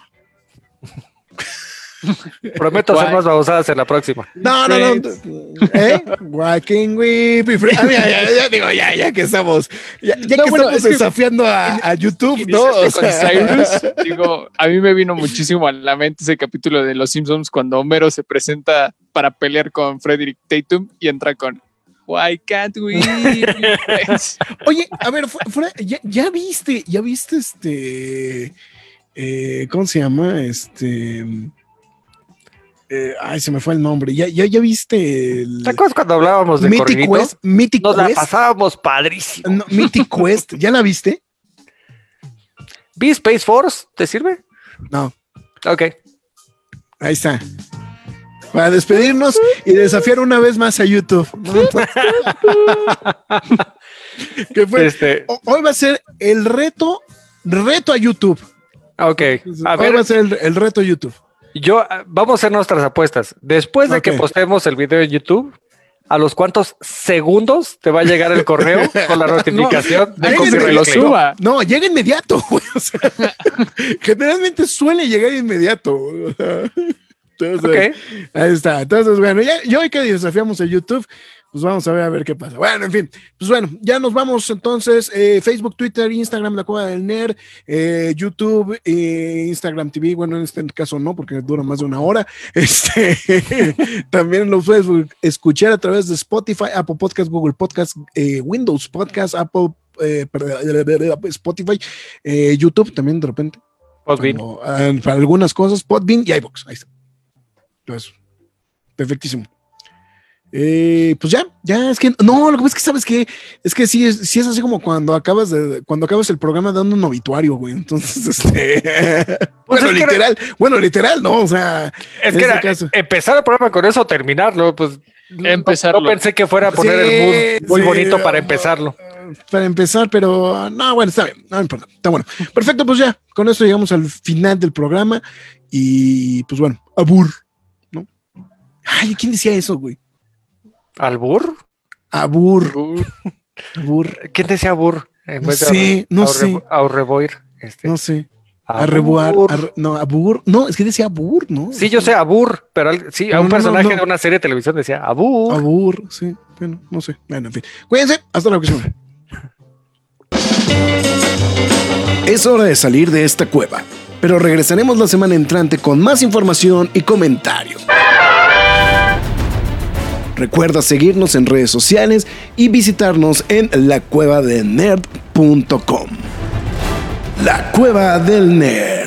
Prometo hacer más babosadas en la próxima. No, no, no. ¿Eh? Why can we be friends? Ah, ya, ya, ya, digo, ya, ya que estamos, ya, ya No, que bueno, estamos es que- desafiando a, a YouTube, ¿no? O Iniciaste con sea, Cyrus, digo, a mí me vino muchísimo a la mente ese capítulo de Los Simpsons cuando Homero se presenta para pelear con Frederick Tatum y entra con Why can't we be friends? oye, a ver, fu- fuera, ya, ya viste, ya viste este, eh, ¿cómo se llama? Este, eh, ay, se me fue el nombre. Ya, ya, ya viste el ¿Te acuerdas cuando hablábamos de Mythic corridito? Quest, Mythic Nos la Quest, pasábamos padrísimo. no, Mythic Quest, ¿ya la viste? ¿Vi Space Force? ¿Te sirve? No. Ok. Ahí está. Para despedirnos y desafiar una vez más a YouTube. ¿Qué fue? Este, O- Hoy va a ser el reto, reto a YouTube. ok. A Hoy va ver, a ser el, el reto a YouTube. yo, ah, vamos a hacer nuestras apuestas. Después de Ok. que postemos el video en YouTube, ¿a los cuántos segundos te va a llegar el correo con la notificación No, de alguien copyright que lo claim? suba. No, llega inmediato, güey. O sea, generalmente suele llegar inmediato. Entonces, Ok. ahí está. Entonces, bueno, ya, y hoy que desafiamos a YouTube, pues vamos a ver a ver qué pasa. Bueno, en fin, pues bueno, ya nos vamos entonces. eh, Facebook, Twitter, Instagram, La Cueva del Nerd, eh, YouTube, eh, Instagram T V. Bueno, en este caso no, porque dura más de una hora. Este, también lo puedes escuchar a través de Spotify, Apple Podcast, Google Podcast, eh, Windows Podcast, Apple, eh, perdón, Spotify, eh, YouTube también de repente. Podbean. Cuando, ah, para algunas cosas, Podbean y iVoox. Ahí está. Entonces, perfectísimo. Eh, pues ya, ya es que no, lo que pasa es que sabes que es que sí es, sí es así como cuando acabas de cuando acabas el programa dando un obituario, güey. Entonces, este Pues bueno, es que era- literal, bueno, literal, no, o sea, Es en que este era, caso. empezar el programa con eso, terminarlo, pues no- Empezarlo. No, pensé que fuera a poner Sí, el mood muy sí, bonito para ah, empezarlo. Para empezar, pero no, bueno, está bien, no importa, está bueno. Perfecto, pues ya, con esto llegamos al final del programa y pues bueno, abur, ¿no? Ay, ¿quién decía eso, güey? ¿Albur? Abur, abur, ¿Quién decía Abur? En No vez de sé, Aurre- no Aurre- sé. Aurreboir, este. no sé. Abur. Arrebuar, arre- no, abur, no, es que decía abur, ¿no? Sí, yo sé Abur, pero al- sí, a No, un no, no, personaje no. de una serie de televisión decía Abur. Abur, sí, bueno, no sé. Bueno, en fin. Cuídense, hasta la próxima. Es hora de salir de esta cueva, pero regresaremos la semana entrante con más información y comentarios. Recuerda seguirnos en redes sociales y visitarnos en la cueva del nerd punto com. La Cueva del Nerd.